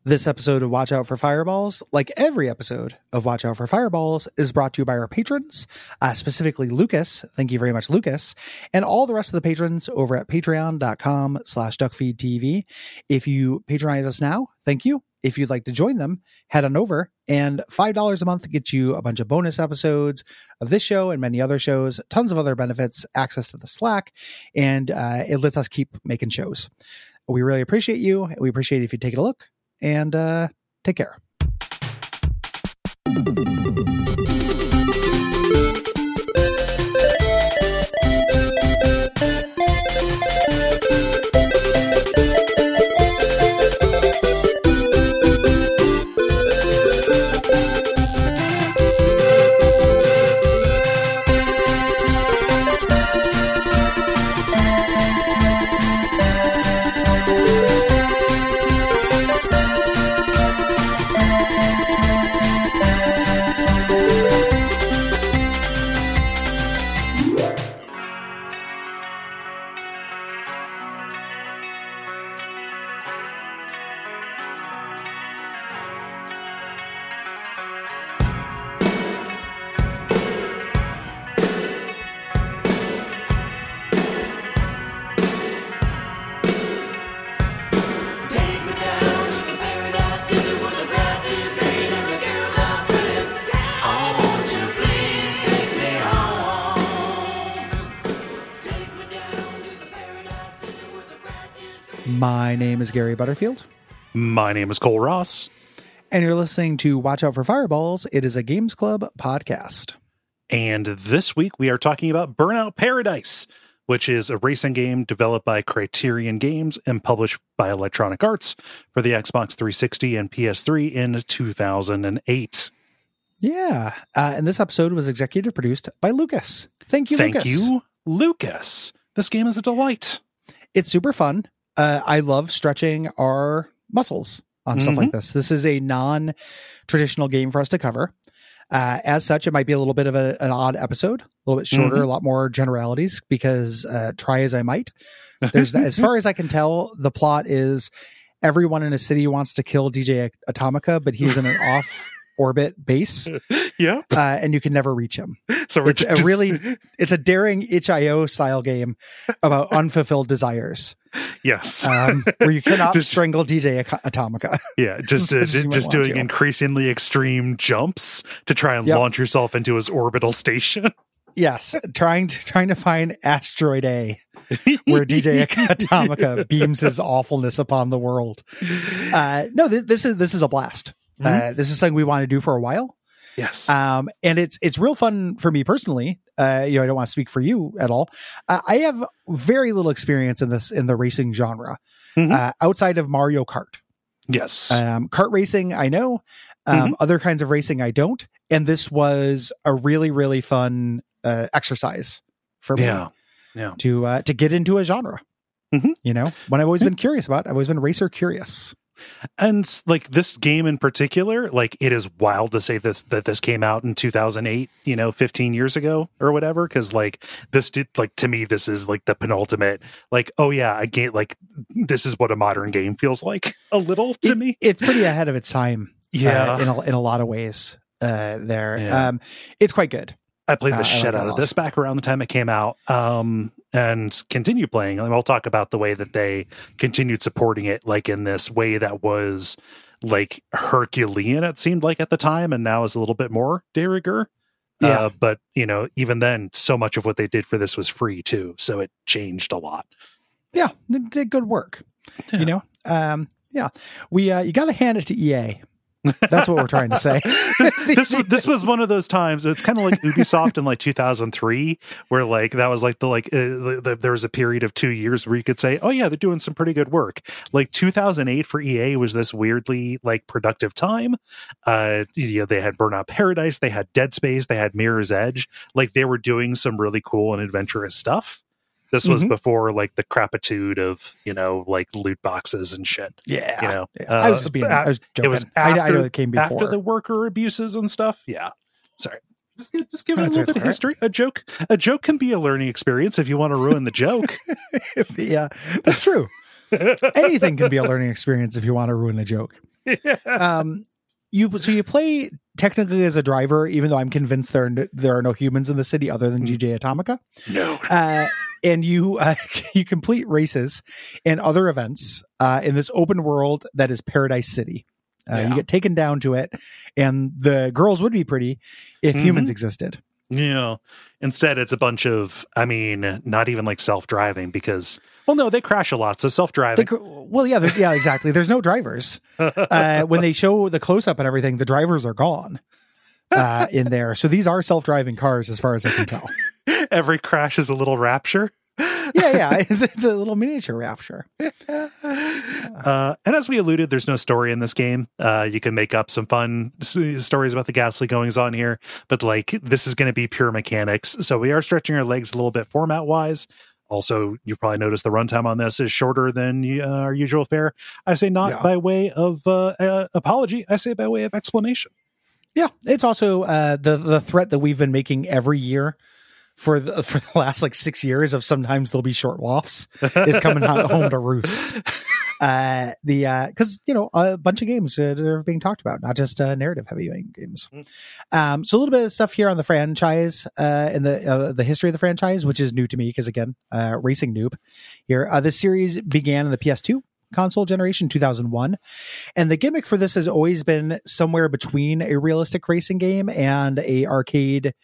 This episode of Watch Out for Fireballs, like every episode of Watch Out for Fireballs, is brought to you by our patrons, specifically Lucas. Thank you very much, Lucas. And all the rest of the patrons over at patreon.com/duckfeedtv. If you patronize us now, thank you. If you'd like to join them, head on over, and $5 a month gets you a bunch of bonus episodes of this show and many other shows, tons of other benefits, access to the Slack, and it lets us keep making shows. We really appreciate you. We appreciate it if you take a look, and take care. My name is Gary Butterfield. My name is Cole Ross. And you're listening to Watch Out for Fireballs. It is a Games Club podcast. And this week we are talking about Burnout Paradise, which is a racing game developed by Criterion Games and published by Electronic Arts for the Xbox 360 and PS3 in 2008. Yeah. And this episode was executive produced by Lucas. Thank you, Lucas. Thank you, Lucas. This game is a delight. It's super fun. I love stretching our muscles on stuff like this. This is a non-traditional game for us to cover. As such, it might be a little bit of an odd episode, a little bit shorter, a lot more generalities, because try as I might. There's as far as I can tell, the plot is everyone in a city wants to kill DJ Atomica, but he's in an off-orbit base. Yeah. And you can never reach him. So it's a daring itch.io style game about unfulfilled desires. Yes. Where you cannot strangle DJ Atomica. Yeah, just doing increasingly extreme jumps to try and launch yourself into his orbital station. Yes, trying to find Asteroid A, where DJ Atomica beams his awfulness upon the world. No, this is a blast. This is something we want to do for a while. Yes. And it's real fun for me personally. I don't want to speak for you at all. I have very little experience in the racing genre, outside of Mario Kart. Yes. Kart racing, I know. Other kinds of racing, I don't. And this was a really, really fun exercise for me. Yeah. To get into a genre. You know, when I've always been curious about, I've always been racer curious. And like this game in particular, like it is wild to say that this came out in 2008, 15 years ago or whatever. Cause like this did, like, to me, this is like the penultimate, like, oh yeah, a game, like this is what a modern game feels like a little to me. It's pretty ahead of its time. Yeah. In a lot of ways there. Yeah. It's quite good. I played the shit out of this back around the time it came out, and continue playing. And I'll talk about the way that they continued supporting it, like in this way that was like Herculean, it seemed like at the time, and now is a little bit more de rigueur. Yeah. But even then, so much of what they did for this was free too, so it changed a lot. Yeah, they did good work. Yeah. We you got to hand it to EA. That's what we're trying to say. This was one of those times. It's kind of like Ubisoft in like 2003, where like that was like there was a period of 2 years where you could say, oh yeah, they're doing some pretty good work. Like 2008 for EA was this weirdly like productive time. They had Burnout Paradise, they had Dead Space, they had Mirror's Edge. Like they were doing some really cool and adventurous stuff. This was before like the crapitude of, like loot boxes and shit. Yeah. I was joking. It was after, I know it came before. After the worker abuses and stuff. Yeah. Sorry. Just give it a little bit of history. A joke can be a learning experience if you want to ruin the joke. Yeah, that's true. Anything can be a learning experience if you want to ruin a joke. You play technically as a driver, even though I'm convinced there are no humans in the city other than GJ Atomica. No. And you complete races and other events in this open world that is Paradise City. You get taken down to it, and the girls would be pretty if humans existed. Yeah. Instead, it's a bunch of, not even like self-driving because, well, no, they crash a lot. So self-driving. Yeah, exactly. There's no drivers. When they show the close-up and everything, the drivers are gone in there. So these are self-driving cars as far as I can tell. Every crash is a little rapture. Yeah. It's a little miniature rapture. And as we alluded, there's no story in this game. You can make up some fun stories about the ghastly goings on here, but like this is going to be pure mechanics. So we are stretching our legs a little bit format wise. Also, you probably noticed the runtime on this is shorter than our usual fare. I say not by way of apology. I say by way of explanation. Yeah, it's also the threat that we've been making every year for the last like 6 years of sometimes there'll be short wafts is coming home to roost. Because a bunch of games are being talked about, not just narrative heavy games. So a little bit of stuff here on the franchise and the history of the franchise, which is new to me because again, racing noob here. This series began in the PS2 console generation 2001, and the gimmick for this has always been somewhere between a realistic racing game and a arcade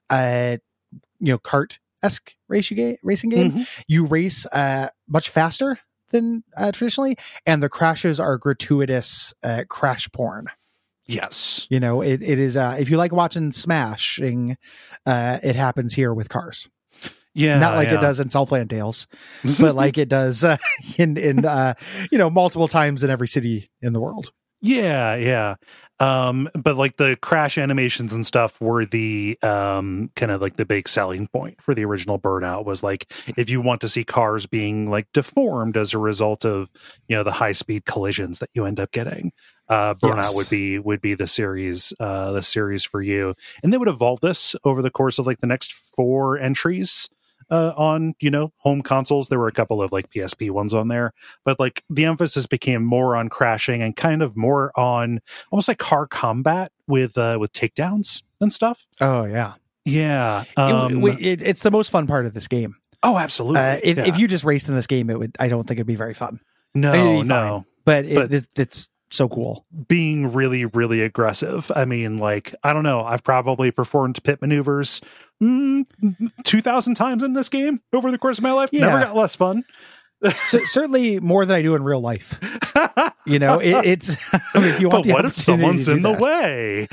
kart-esque racing game. You race much faster than traditionally, and the crashes are gratuitous crash porn. Yes. It is if you like watching smashing, it happens here with cars. Yeah, not like it does in Southland Tales, but like it does in multiple times in every city in the world. Yeah. But like the crash animations and stuff were the kind of like the big selling point for the original Burnout was like, if you want to see cars being like deformed as a result of, the high speed collisions that you end up getting, Burnout would be the series for you. And they would evolve this over the course of like the next 4 entries. On home consoles. There were a couple of like PSP ones on there, but like the emphasis became more on crashing and kind of more on almost like car combat with takedowns and stuff. Oh yeah. It's the most fun part of this game. Oh, absolutely. If you just raced in this game, I don't think it'd be very fun. No. But it's so cool. Being really, really aggressive. I mean, like, I don't know. I've probably performed pit maneuvers 2,000 times in this game over the course of my life. Yeah. Never got less fun. So, certainly more than I do in real life. It's. If you want, but what if someone's in the way?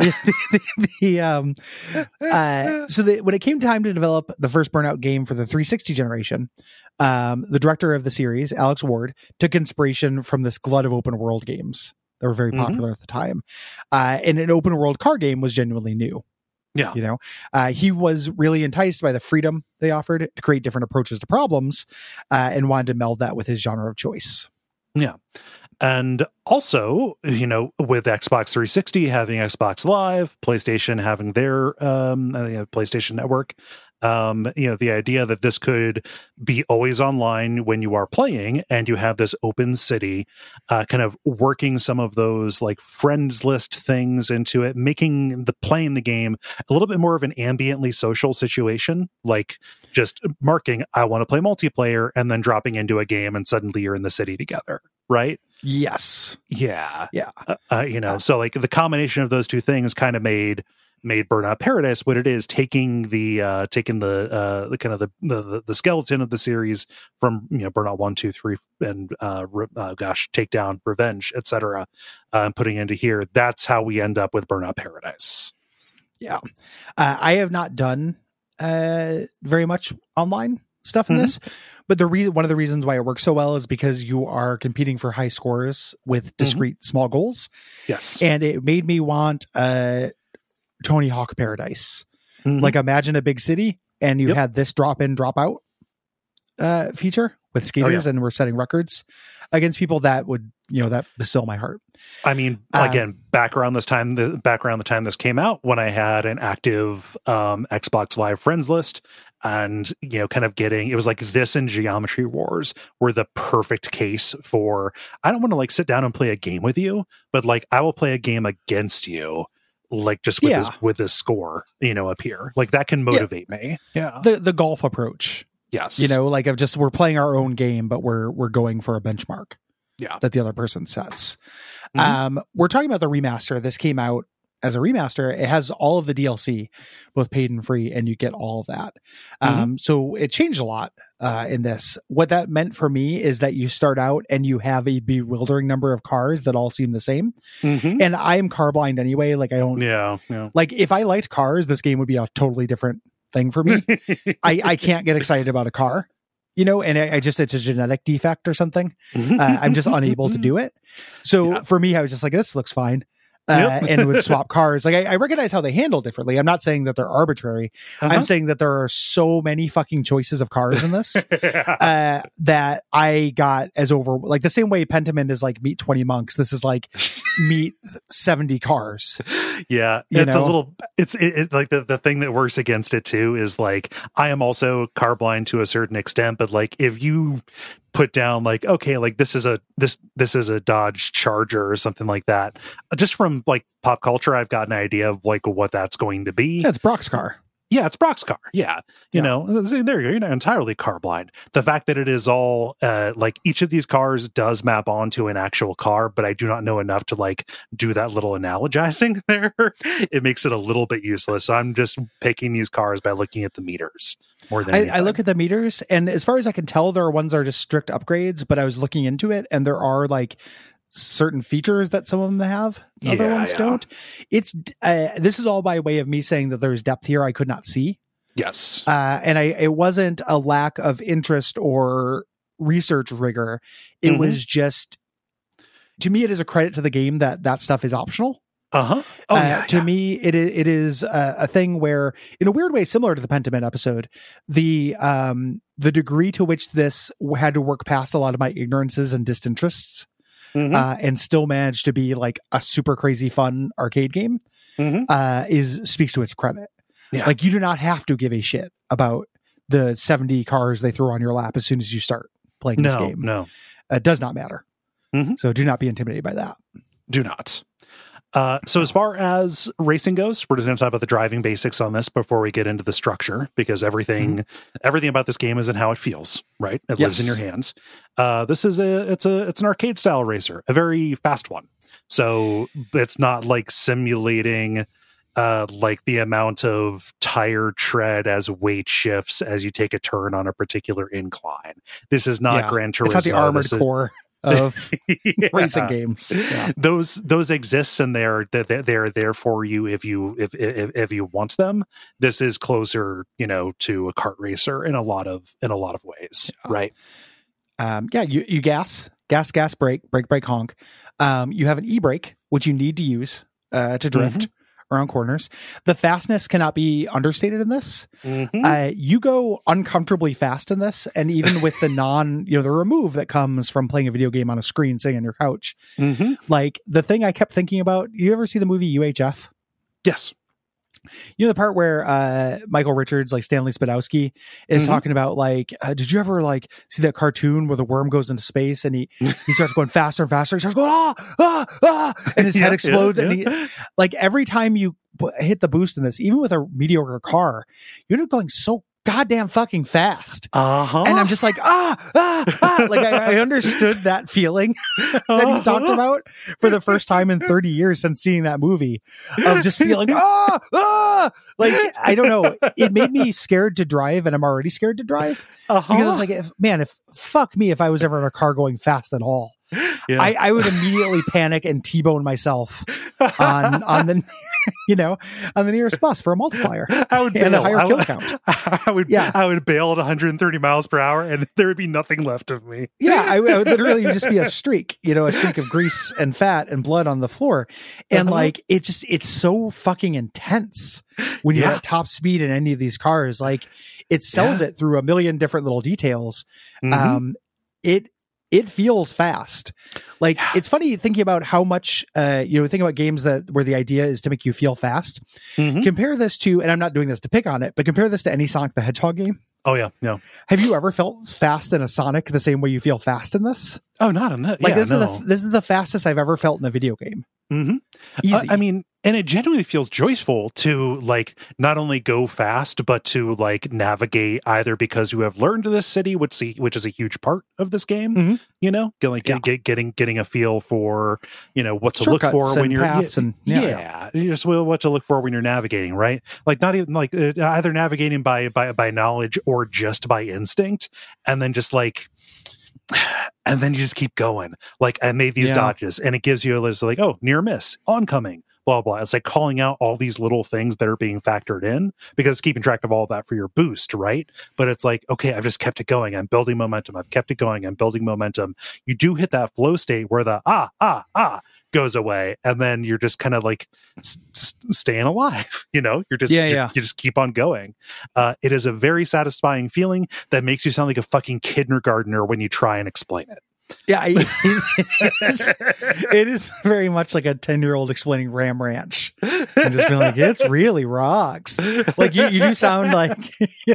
When it came time to develop the first Burnout game for the 360 generation, the director of the series, Alex Ward, took inspiration from this glut of open world games that were very popular at the time, and an open world car game was genuinely new. Yeah. He was really enticed by the freedom they offered to create different approaches to problems, and wanted to meld that with his genre of choice. Yeah. And also, with Xbox 360 having Xbox Live, PlayStation having their PlayStation Network, the idea that this could be always online when you are playing and you have this open city, kind of working some of those like friends list things into it, making playing the game a little bit more of an ambiently social situation, like just marking, I want to play multiplayer, and then dropping into a game and suddenly you're in the city together. Right? Yes. Yeah. Yeah. So like the combination of those two things kind of made Burnout Paradise what it is, taking the kind of the skeleton of the series from Burnout 1, 2, 3, and Takedown, Revenge, etc., and putting into here. That's how we end up with Burnout Paradise. Yeah, I have not done very much online stuff in this, but one of the reasons why it works so well is because you are competing for high scores with discrete small goals. Yes, and it made me want Tony Hawk Paradise. Like imagine a big city and you had this drop in, drop out feature with skaters and we're setting records against people, that would, that is still my heart. I mean, again, back around the time this came out, when I had an active Xbox Live friends list, and kind of it was like this and Geometry Wars were the perfect case for, I don't want to like sit down and play a game with you, but like I will play a game against you, like just with this score, up here, like that can motivate me. Yeah, the golf approach. Yes, like of just, we're playing our own game, but we're going for a benchmark. Yeah, that the other person sets. We're talking about the remaster. This came out as a remaster. It has all of the DLC, both paid and free, and you get all of that. So it changed a lot in this. What that meant for me is that you start out and you have a bewildering number of cars that all seem the same. And I am car blind anyway. Like I don't. Yeah. Like if I liked cars, this game would be a totally different thing for me. I can't get excited about a car. And it's a genetic defect or something. I'm just unable to do it. So for me, I was just like, this looks fine. And would swap cars. Like I recognize how they handle differently. I'm not saying that they're arbitrary. I'm saying that there are so many fucking choices of cars in this that I got as over, like the same way Pentiment is like meet 20 monks. This is like meet 70 cars. Yeah. It's a little, it's like the thing that works against it too is like, I am also car blind to a certain extent, but like if you put down like, okay, like this is a Dodge Charger or something like that, just from like pop culture, I've got an idea of like what that's going to be. That's Brock's car. Yeah, it's Brock's car. Yeah. There you go. You're not entirely car blind. The fact that it is all like each of these cars does map onto an actual car, but I do not know enough to like do that little analogizing there. It makes it a little bit useless. So I'm just picking these cars by looking at the meters more than anything. I look at the meters, and as far as I can tell, there are ones that are just strict upgrades, but I was looking into it, and there are like certain features that some of them have, other ones don't. It's this is all by way of me saying that there's depth here I could not see. Yes. And it wasn't a lack of interest or research rigor. It was just, to me, it is a credit to the game that stuff is optional. To me, it is a thing where, in a weird way, similar to the Pentiment episode, the degree to which this had to work past a lot of my ignorances and disinterests, and still manage to be like a super crazy fun arcade game, speaks to its credit. Yeah. Like you do not have to give a shit about the 70 cars they throw on your lap as soon as you start playing this game. No, it does not matter. So do not be intimidated by that. Do not. So as far as racing goes, we're just going to talk about the driving basics on this before we get into the structure, because everything about this game is in how it feels, right? It lives in your hands. This is it's an arcade style racer, a very fast one. So it's not like simulating like the amount of tire tread as weight shifts as you take a turn on a particular incline. This is not Gran Turismo. It's not the Armored Core of racing games. Yeah. Those exist, and they're there for you if you want them. This is closer, to a kart racer in a lot of ways, right? You gas, brake, honk. You have an e-brake, which you need to use to drift around corners. The fastness cannot be understated in this. You go uncomfortably fast in this, and even with the the remove that comes from playing a video game on a screen sitting on your couch. Like the thing I kept thinking about, you ever see the movie UHF? Yes. The part where Michael Richards, like Stanley Spadowski, is talking about like, did you ever like see that cartoon where the worm goes into space and he starts going faster and faster? He starts going and his head explodes. And he, like every time you hit the boost in this, even with a mediocre car, you end up going so goddamn fucking fast. And I'm just like, like I understood that feeling that he talked about for the first time in 30 years since seeing that movie, of just feeling, like, I don't know. It made me scared to drive, and I'm already scared to drive because I was like, fuck me if I was ever in a car going fast at all. Yeah. I would immediately panic and T-bone myself on the on the nearest bus for a multiplier. I would and a higher kill count. I would bail at 130 miles per hour, and there would be nothing left of me. Yeah, I would literally just be a streak, a streak of grease and fat and blood on the floor, and like it's so fucking intense when you're at top speed in any of these cars. Like it sells it through a million different little details. it feels fast. Like, it's funny thinking about how much, think about games where the idea is to make you feel fast. Mm-hmm. Compare this to, and I'm not doing this to pick on it, but compare this to any Sonic the Hedgehog game. Oh yeah, no. Have you ever felt fast in a Sonic the same way you feel fast in this? Oh, not in that. Like, yeah, this is the fastest I've ever felt in a video game. Mm-hmm. Easy. I mean, and it genuinely feels joyful to like not only go fast, but to like navigate either because you have learned this city, which is a huge part of this game. Mm-hmm. You know, getting a feel for what to look for when you're you just what to look for when you're navigating, right? Like not even like either navigating by knowledge or just by instinct, and then just like. And then you just keep going. Like, I made these dodges, and it gives you a list of like, oh, near miss, oncoming, blah, blah. It's like calling out all these little things that are being factored in because it's keeping track of all that for your boost, right? But it's like, okay, I've just kept it going. I'm building momentum. I've kept it going. I'm building momentum. You do hit that flow state where the goes away, and then you're just kind of like staying alive. You're just you just keep on going. It is a very satisfying feeling that makes you sound like a fucking kindergartner when you try and explain it. Yeah, it is very much like a 10-year-old explaining Ram Ranch and just being like, it's really rocks. Like you do sound like,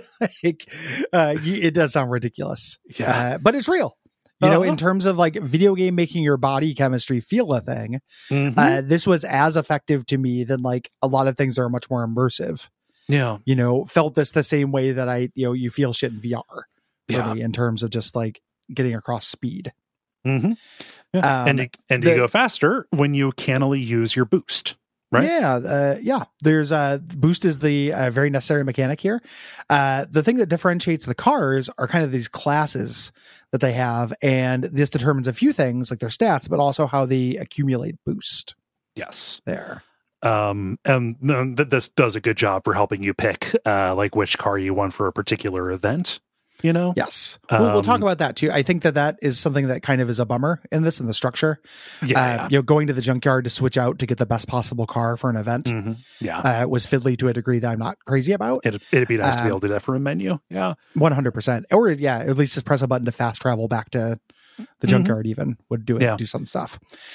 it does sound ridiculous. Yeah, but it's real. In terms of like video game making your body chemistry feel a thing, this was as effective to me than like a lot of things that are much more immersive. Yeah. Felt this the same way that you feel shit in VR for me in terms of just like getting across speed. Mm-hmm. Yeah. And you go faster when you cannily use your boost. Right? Yeah. There's boost is the very necessary mechanic here. The thing that differentiates the cars are kind of these classes that they have, and this determines a few things like their stats, but also how they accumulate boost. Yes. There. And this does a good job for helping you pick like which car you want for a particular event. Yes, we'll talk about that too. I think that is something that kind of is a bummer in this, in the structure. Going to the junkyard to switch out to get the best possible car for an event. Was fiddly to a degree that I'm not crazy about. It'd be nice to be able to do that for a menu. 100%. Or at least just press a button to fast travel back to the junkyard. Even would do it. Do some stuff.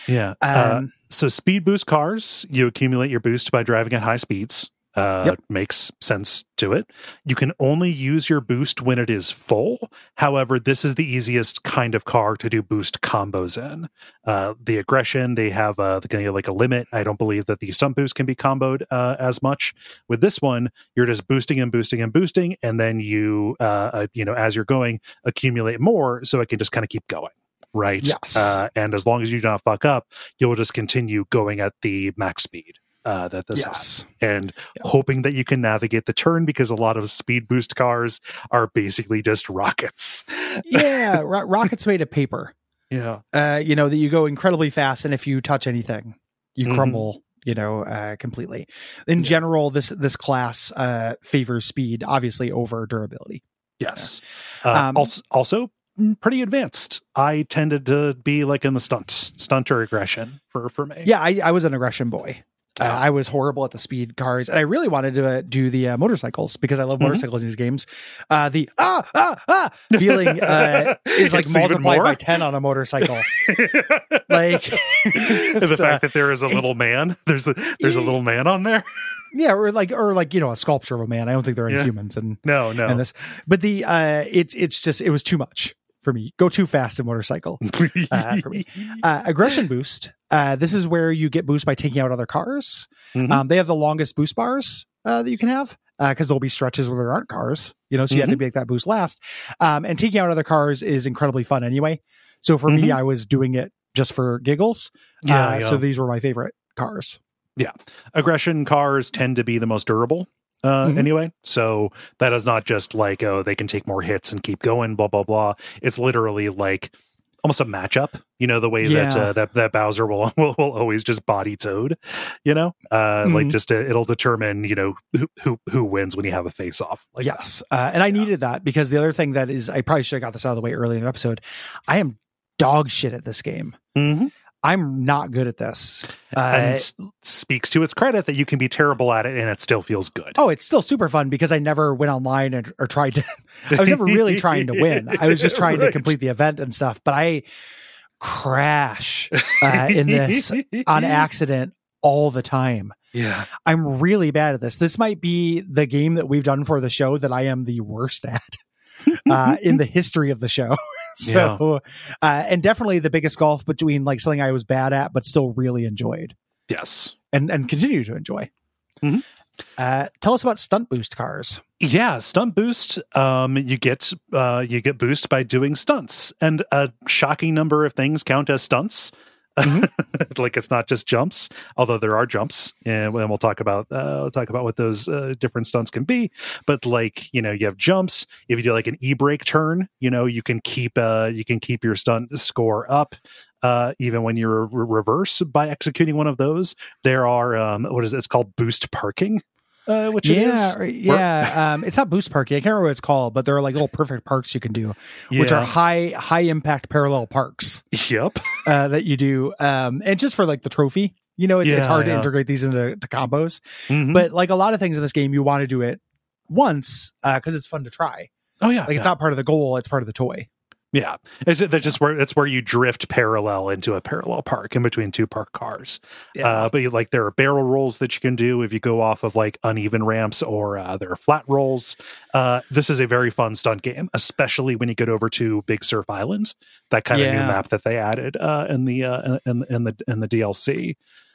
So speed boost cars, you accumulate your boost by driving at high speeds. Makes sense to it. You can only use your boost when it is full. However, this is the easiest kind of car to do boost combos in. The aggression, they have like a limit. I don't believe that the stunt boost can be comboed as much. With this one, you're just boosting and boosting and boosting, and then you as you're going, accumulate more, so it can just kind of keep going. Right. Yes. And as long as you don't fuck up, you'll just continue going at the max speed. That this has, and hoping that you can navigate the turn, because a lot of speed boost cars are basically just rockets. Rockets made of paper. That you go incredibly fast, and if you touch anything, you crumble. Completely. In general, this class favors speed, obviously, over durability. Yes. Also pretty advanced. I tended to be like in the stunt or aggression for me. Yeah, I was an aggression boy. I was horrible at the speed cars, and I really wanted to do the motorcycles because I love motorcycles in these games. The feeling is like multiplied by 10 on a motorcycle. Like the fact that there is a little man. There's a little man on there. Yeah, or like a sculpture of a man. I don't think they're humans. And no. And this, but it's just, it was too much for me. Go too fast in motorcycle for me. Aggression boost. This is where you get boost by taking out other cars. They have the longest boost bars that you can have because there'll be stretches where there aren't cars. So you have to make that boost last. And taking out other cars is incredibly fun anyway. So for me, I was doing it just for giggles. So these were my favorite cars. Yeah. Aggression cars tend to be the most durable. Anyway, so that is not just like, they can take more hits and keep going, blah, blah, blah. It's literally like almost a matchup, the way that Bowser will always just body Toad, like just it'll determine, who wins when you have a face off. Like and I needed that because the other thing that is, I probably should have got this out of the way early in the episode. I am dog shit at this game. I'm not good at this. And speaks to its credit that you can be terrible at it and it still feels good. Oh, it's still super fun because I never went online or tried to. I was never really trying to win. I was just trying to complete the event and stuff. But I crash in this on accident all the time. Yeah. I'm really bad at this. This might be the game that we've done for the show that I am the worst at in the history of the show. So, and definitely the biggest gulf between like something I was bad at, but still really enjoyed. Yes. And continue to enjoy. Mm-hmm. Tell us about Stunt Boost cars. Yeah, Stunt Boost. You get boost by doing stunts, and a shocking number of things count as stunts. Mm-hmm. Like it's not just jumps, although there are jumps, and we'll talk about what those different stunts can be. But like you have jumps. If you do like an e-brake turn, you can keep your stunt score up. Even when you're reverse by executing one of those. There are it's called boost parking. Which it is. It's not boost parking. I can't remember what it's called, but there are like little perfect parks you can do, which are high impact parallel parks. Yep. That you do, and just for like the trophy, it's hard to integrate these into combos. Mm-hmm. But like a lot of things in this game, you want to do it once because it's fun to try. Oh yeah, it's not part of the goal; it's part of the toy. Yeah, it's where you drift parallel into a parallel park in between two parked cars. Yeah. But there are barrel rolls that you can do if you go off of like uneven ramps, or there are flat rolls. This is a very fun stunt game, especially when you get over to Big Surf Island, that kind of new map that they added in the DLC.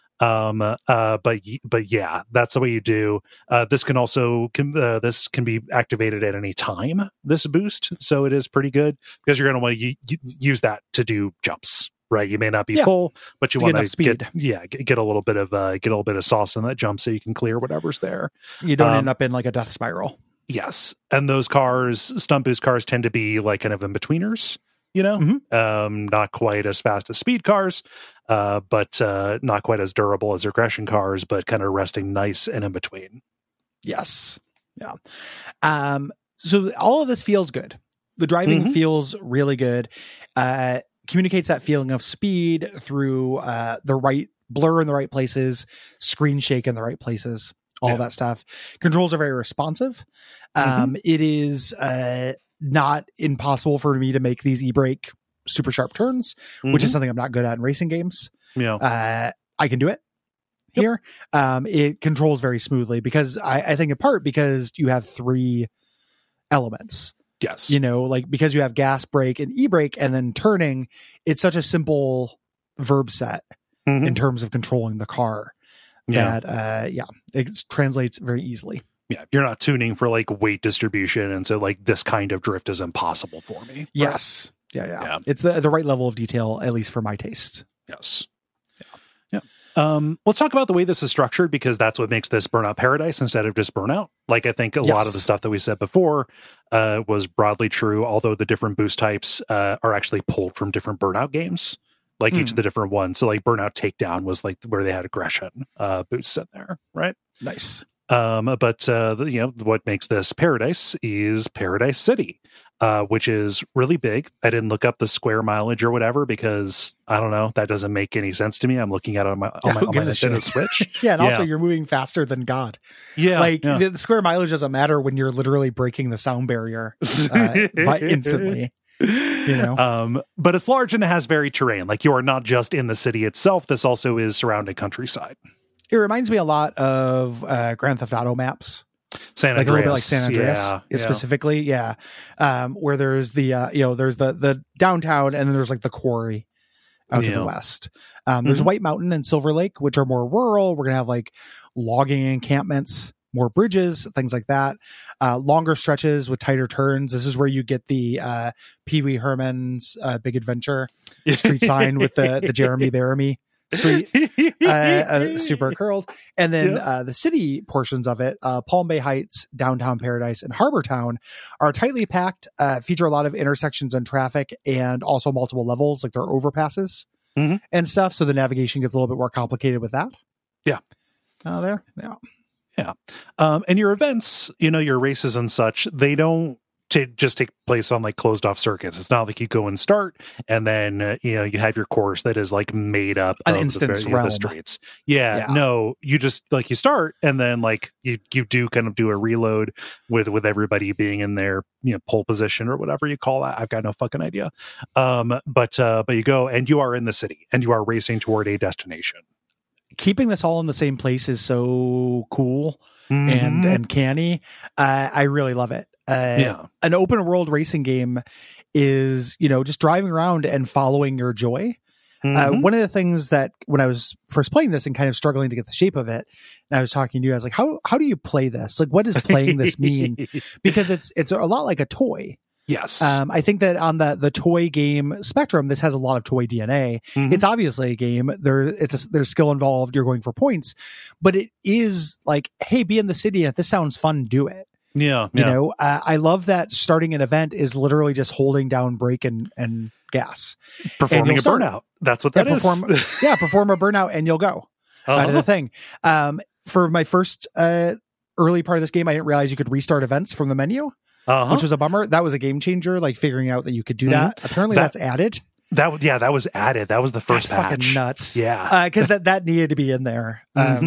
But yeah, that's the way you do. This can also this can be activated at any time, this boost, so it is pretty good because you're going to want to use that to do jumps, right? You may not be full, but you want to get a little bit of sauce in that jump so you can clear whatever's there. You don't end up in like a death spiral. Yes, and those cars, stunt boost cars, tend to be like kind of in betweeners. Not quite as fast as speed cars, but not quite as durable as aggression cars, but kind of resting nice and in between. Yes. Yeah. So all of this feels good. The driving feels really good. Communicates that feeling of speed through the right blur in the right places, screen shake in the right places, all that stuff. Controls are very responsive. It is not impossible for me to make these e-brake super sharp turns, which is something I'm not good at in racing games. I can do it here. It controls very smoothly because I think in part because you have three elements. Yes. Because you have gas, brake, and e-brake, and then turning, it's such a simple verb set in terms of controlling the car that it translates very easily. Yeah, you're not tuning for like weight distribution, and so like this kind of drift is impossible for me. Yes. Yeah. It's the right level of detail, at least for my taste. Yes. Yeah. Let's talk about the way this is structured, because that's what makes this Burnout Paradise instead of just Burnout. Like, I think a lot of the stuff that we said before was broadly true, although the different boost types are actually pulled from different Burnout games, like each of the different ones. So like Burnout Takedown was like where they had aggression boosts in there, right? Nice. But what makes this Paradise is Paradise City, which is really big. I didn't look up the square mileage or whatever because I don't know. That doesn't make any sense to me. I'm looking at it on my Nintendo Switch. Also you're moving faster than God. The square mileage doesn't matter when you're literally breaking the sound barrier instantly. But it's large and it has varied terrain. Like, you are not just in the city itself. This also is surrounding countryside. It reminds me a lot of Grand Theft Auto maps. San Andreas. Like a little bit like San Andreas specifically. Where there's there's the downtown, and then there's like the quarry out to the west. There's White Mountain and Silver Lake, which are more rural. We're going to have like logging encampments, more bridges, things like that. Longer stretches with tighter turns. This is where you get the Pee Wee Herman's Big Adventure street sign with the Jeremy Bearimy street super curled. And then the city portions of it, Palm Bay Heights, Downtown Paradise, and Harbor Town, are tightly packed, feature a lot of intersections and traffic, and also multiple levels, like there are overpasses and stuff, so the navigation gets a little bit more complicated with that. And your events, your races and such, they don't just take place on like closed off circuits. It's not like you go and start and then you have your course that is like made up an of instance the realm. streets. No, you just like you start and then like you do kind of do a reload with everybody being in their pole position or whatever you call that. I've got no fucking idea. But you go and you are in the city and you are racing toward a destination. Keeping this all in the same place is so cool and canny. I really love it. An open world racing game is, just driving around and following your joy. One of the things that when I was first playing this and kind of struggling to get the shape of it, and I was talking to you, I was like, how do you play this? Like, what does playing this mean? Because it's a lot like a toy. Yes. I think that on the toy game spectrum, this has a lot of toy DNA. It's obviously a game. There's skill involved. You're going for points, but it is like, hey, be in the city. And if this sounds fun, do it. Yeah. I love that starting an event is literally just holding down brake and gas. Performing a burnout. That's what that is. Perform a burnout and you'll go. To the thing. For my first early part of this game, I didn't realize you could restart events from the menu. Which was a bummer. That was a game changer, like figuring out that you could do that. Apparently that's added. That was added. That was the first that's patch. Fucking nuts. Yeah. Because that needed to be in there.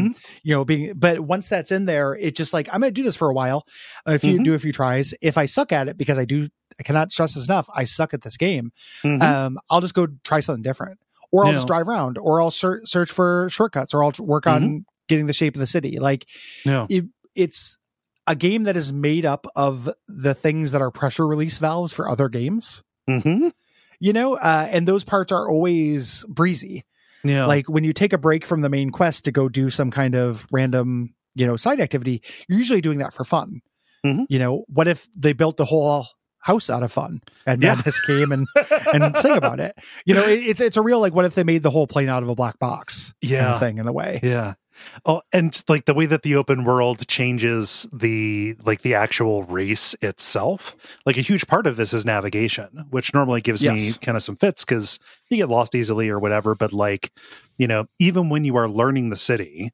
But once that's in there, it's just like, I'm going to do this for a while. If you do a few tries, if I suck at it, because I cannot stress this enough, I suck at this game. I'll just go try something different, or I'll just drive around, or I'll search for shortcuts, or I'll work on getting the shape of the city. Like it's a game that is made up of the things that are pressure release valves for other games. And those parts are always breezy. Yeah. Like when you take a break from the main quest to go do some kind of random, side activity, you're usually doing that for fun. What if they built the whole house out of fun and Madness came and sing about it? It's a real, like, what if they made the whole plane out of a black box kind of thing in a way? Yeah. Oh, and like the way that the open world changes the actual race itself, like a huge part of this is navigation, which normally gives me kind of some fits because you get lost easily or whatever. But like, even when you are learning the city,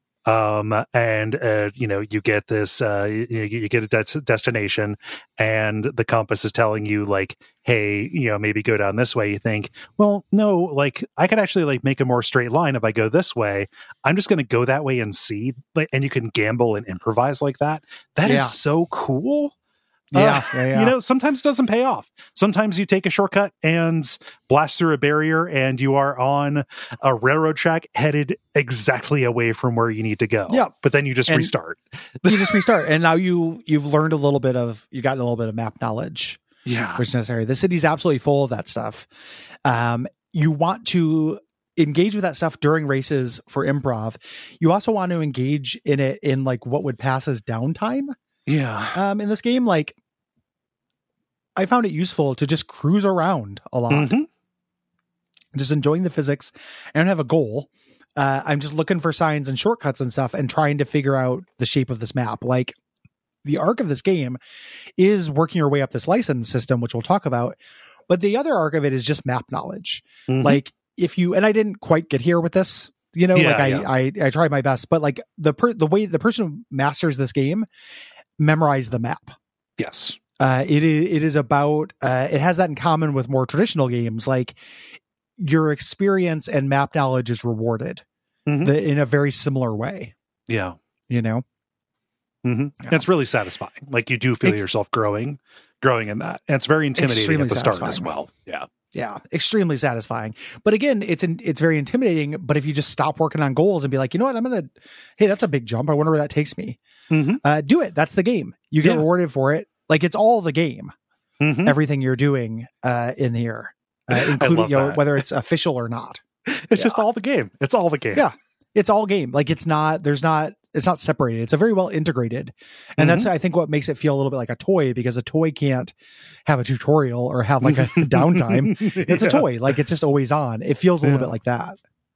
you get this, you get a destination and the compass is telling you like, hey, maybe go down this way. You think, well, no, like I could actually like make a more straight line if I go this way. I'm just going to go that way and see, like, and you can gamble and improvise like that. That is so cool. Sometimes it doesn't pay off. Sometimes you take a shortcut and blast through a barrier and you are on a railroad track headed exactly away from where you need to go. Yeah. But then you just restart. And now you've learned you've gotten a little bit of map knowledge. Yeah. Which is necessary. The city's absolutely full of that stuff. You want to engage with that stuff during races for improv. You also want to engage in it in like what would pass as downtime. Yeah. In this game, like I found it useful to just cruise around a lot, just enjoying the physics. I don't have a goal. I'm just looking for signs and shortcuts and stuff and trying to figure out the shape of this map. Like the arc of this game is working your way up this license system, which we'll talk about. But the other arc of it is just map knowledge. Like if you, and I didn't quite get here with this, I tried my best, but like the way the person who masters this game memorize the map. Yes. It is about, it has that in common with more traditional games. Like your experience and map knowledge is rewarded in a very similar way. Yeah. Yeah. It's really satisfying. Like you do feel yourself growing in that. And it's very intimidating at the start as well. Yeah. Yeah. Extremely satisfying. But again, it's very intimidating. But if you just stop working on goals and be like, you know what, hey, that's a big jump. I wonder where that takes me. Do it. That's the game. You get rewarded for it. Like it's all the game. Everything you're doing in here, including whether it's official or not. It's just all the game. It's all the game. Yeah. It's all game. Like it's not separated. It's a very well integrated. And that's, I think, what makes it feel a little bit like a toy, because a toy can't have a tutorial or have like a downtime. It's a toy. Like it's just always on. It feels a little bit like that.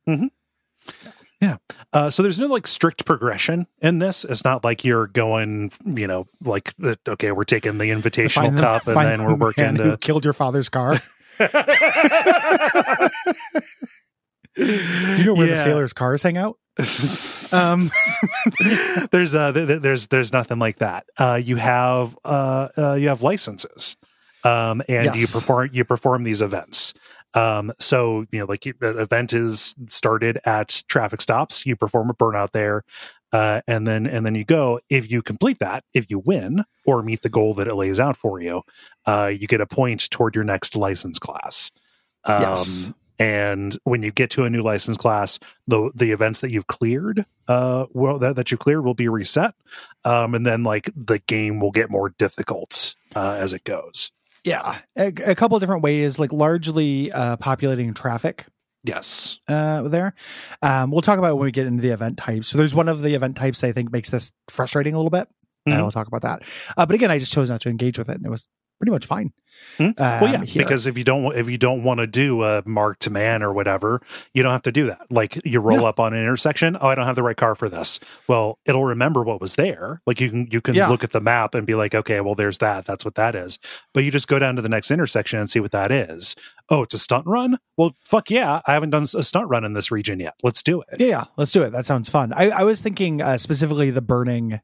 Yeah. So there's no like strict progression in this. It's not like you're going, like, okay, we're taking the Invitational Cup and then we're working to who killed your father's car. Do you know where the sailors' cars hang out? There's nothing like that. You have licenses, and Yes. you perform these events. So like an event is started at traffic stops. You perform a burnout there, and then you go. If you complete that, if you win or meet the goal that it lays out for you, you get a point toward your next license class. Yes. And when you get to a new license class, the events that you've cleared, that you cleared will be reset, and then like the game will get more difficult as it goes. Yeah, a couple of different ways, like largely populating traffic. Yes. There. We'll talk about it when we get into the event types. So there's one of the event types I think makes this frustrating a little bit. We'll talk about that. But again, I just chose not to engage with it, and it was pretty much fine. Well, yeah, because if you don't want to do a mark to man or whatever, you don't have to do that. Like you roll up on an intersection. Oh, I don't have the right car for this. Well, it'll remember what was there. Like you can look at the map and be like, okay, well, there's that. That's what that is. But you just go down to the next intersection and see what that is. Oh, it's a stunt run. Well, fuck yeah, I haven't done a stunt run in this region yet. Let's do it. Yeah, let's do it. That sounds fun. I was thinking specifically the burning.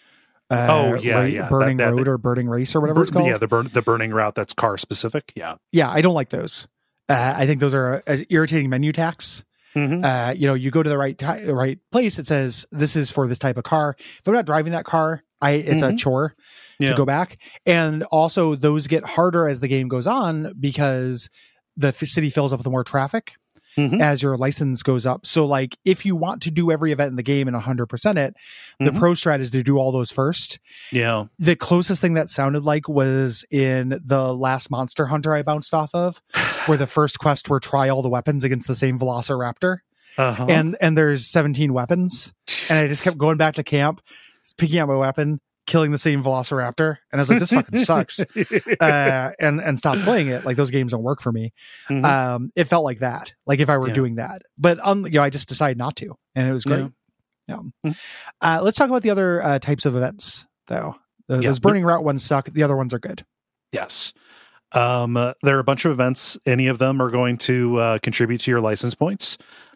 Burning Road or Burning Race or whatever it's called. Yeah, the burning route that's car specific. Yeah, I don't like those. I think those are irritating menu tax. You go to the right place. It says this is for this type of car. If I'm not driving that car, it's a chore to go back. And also, those get harder as the game goes on because the city fills up with more traffic. As your license goes up. So like if you want to do every event in the game and 100% it, the pro strat is to do all those first. Yeah. The closest thing that sounded like was in the last Monster Hunter I bounced off of, where the first quest were try all the weapons against the same Velociraptor. And there's 17 weapons. And I just kept going back to camp, picking up my weapon, killing the same Velociraptor, and I was like, this fucking sucks. And stopped playing it. Like those games don't work for me. It felt like that, like if I were doing that, but I just decided not to, and it was great. Let's talk about the other types of events though. Those burning route ones suck. The other ones are good. Yes. There are a bunch of events. Any of them are going to contribute to your license points.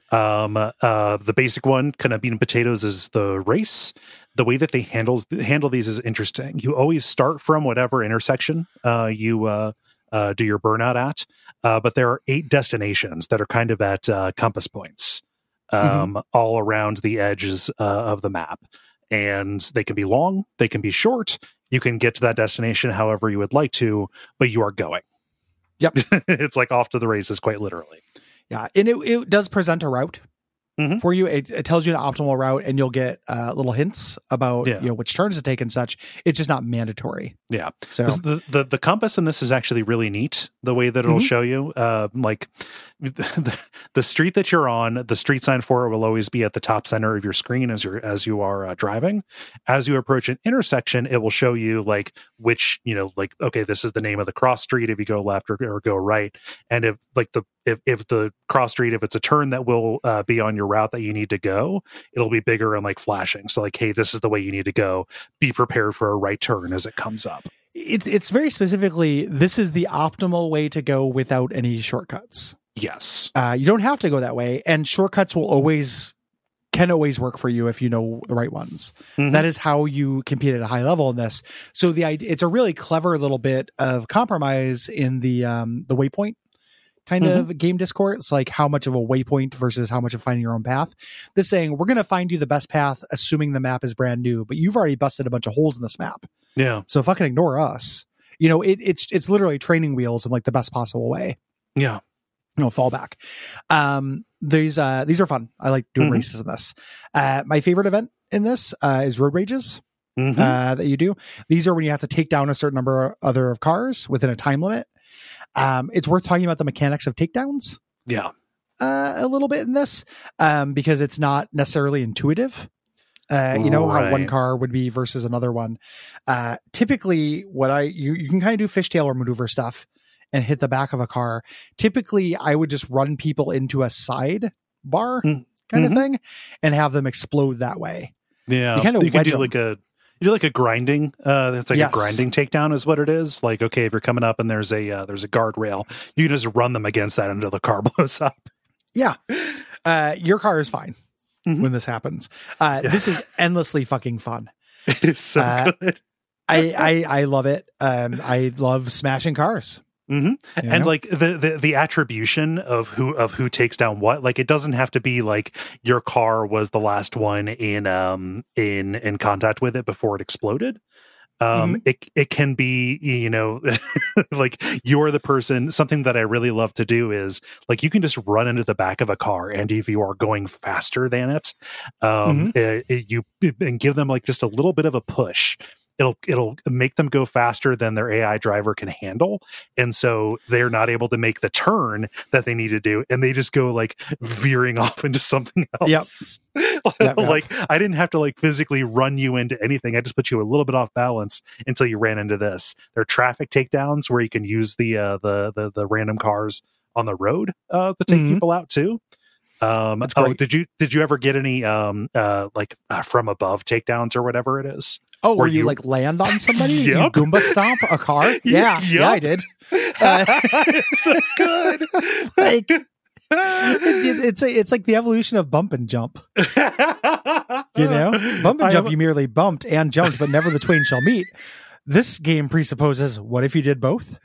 The basic one, kind of bean and potatoes, is the race. The way that they handle these is interesting. You always start from whatever intersection you do your burnout at, but there are 8 destinations that are kind of at compass points all around the edges of the map, and they can be long, they can be short. You can get to that destination however you would like to, but you are going. Yep. It's like off to the races, quite literally. Yeah, and it does present a route for you. It tells you an optimal route, and you'll get little hints about which turns to take and such. It's just not mandatory. Yeah. So the compass in this is actually really neat. The way that it'll show you, like the street that you're on, the street sign for it will always be at the top center of your screen as you are driving. As you approach an intersection, it will show you like which okay, this is the name of the cross street if you go left or go right, and if the cross street, if it's a turn that will be on your route that you need to go, it'll be bigger and like flashing. So like, hey, this is the way you need to go. Be prepared for a right turn as it comes up. It's very specifically, this is the optimal way to go without any shortcuts. Yes. You don't have to go that way, and shortcuts can always work for you if you know the right ones. That is how you compete at a high level in this. So it's a really clever little bit of compromise in the waypoint kind of game discourse, like how much of a waypoint versus how much of finding your own path. This saying, we're going to find you the best path, assuming the map is brand new, but you've already busted a bunch of holes in this map. Yeah. So fucking ignore us. It's literally training wheels in like the best possible way. Yeah. Fallback. These are fun. I like doing races in this. My favorite event in this is road rages that you do. These are when you have to take down a certain number of cars within a time limit. It's worth talking about the mechanics of takedowns. Yeah. A little bit in this, because it's not necessarily intuitive. How one car would be versus another one. Typically you can kind of do fishtail or maneuver stuff and hit the back of a car. Typically I would just run people into a side bar kind of thing and have them explode that way. Yeah. You can do like a grinding. It's like a grinding takedown is what it is. Like, okay, if you're coming up and there's a guardrail, you can just run them against that until the car blows up. Yeah. Your car is fine. when this happens. This is endlessly fucking fun. It is so good. I love it. I love smashing cars. And like the attribution of who takes down what, like it doesn't have to be like your car was the last one in contact with it before it exploded. It can be, you know, like you're the person. Something that I really love to do is like you can just run into the back of a car, and if you are going faster than it, you and give them like just a little bit of a push. It'll make them go faster than their AI driver can handle, and so they're not able to make the turn that they need to do, and they just go like veering off into something else. Like I didn't have to like physically run you into anything. I just put you a little bit off balance until you ran into this. There are traffic takedowns where you can use the random cars on the road to take people out too. Did you ever get any like from above takedowns or whatever it is? Oh, where you like land on somebody? You Goomba stomp a car? Yeah, I did. It's so good. Like it's like the evolution of bump and jump. You know, bump and jump, you merely bumped and jumped, but never the twain shall meet. This game presupposes, what if you did both?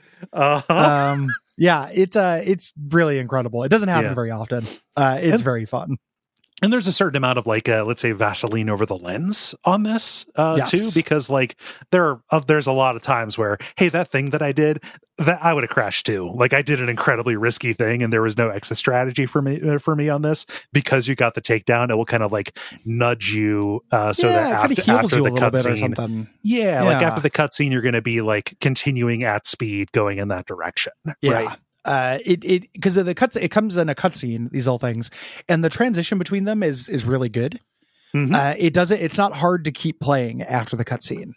Yeah, it's really incredible. It doesn't happen very often. It's very fun. And there's a certain amount of like, let's say Vaseline over the lens on this too, because like there's a lot of times where, hey, that thing that I did, that I would have crashed too. Like I did an incredibly risky thing, and there was no exit strategy for me on this. Because you got the takedown, it will kind of like nudge you so that after the cutscene, like after the cutscene, you're going to be like continuing at speed going in that direction, right? Because of the cuts, it comes in a cutscene, these old things, and the transition between them is really good. It's not hard to keep playing after the cutscene.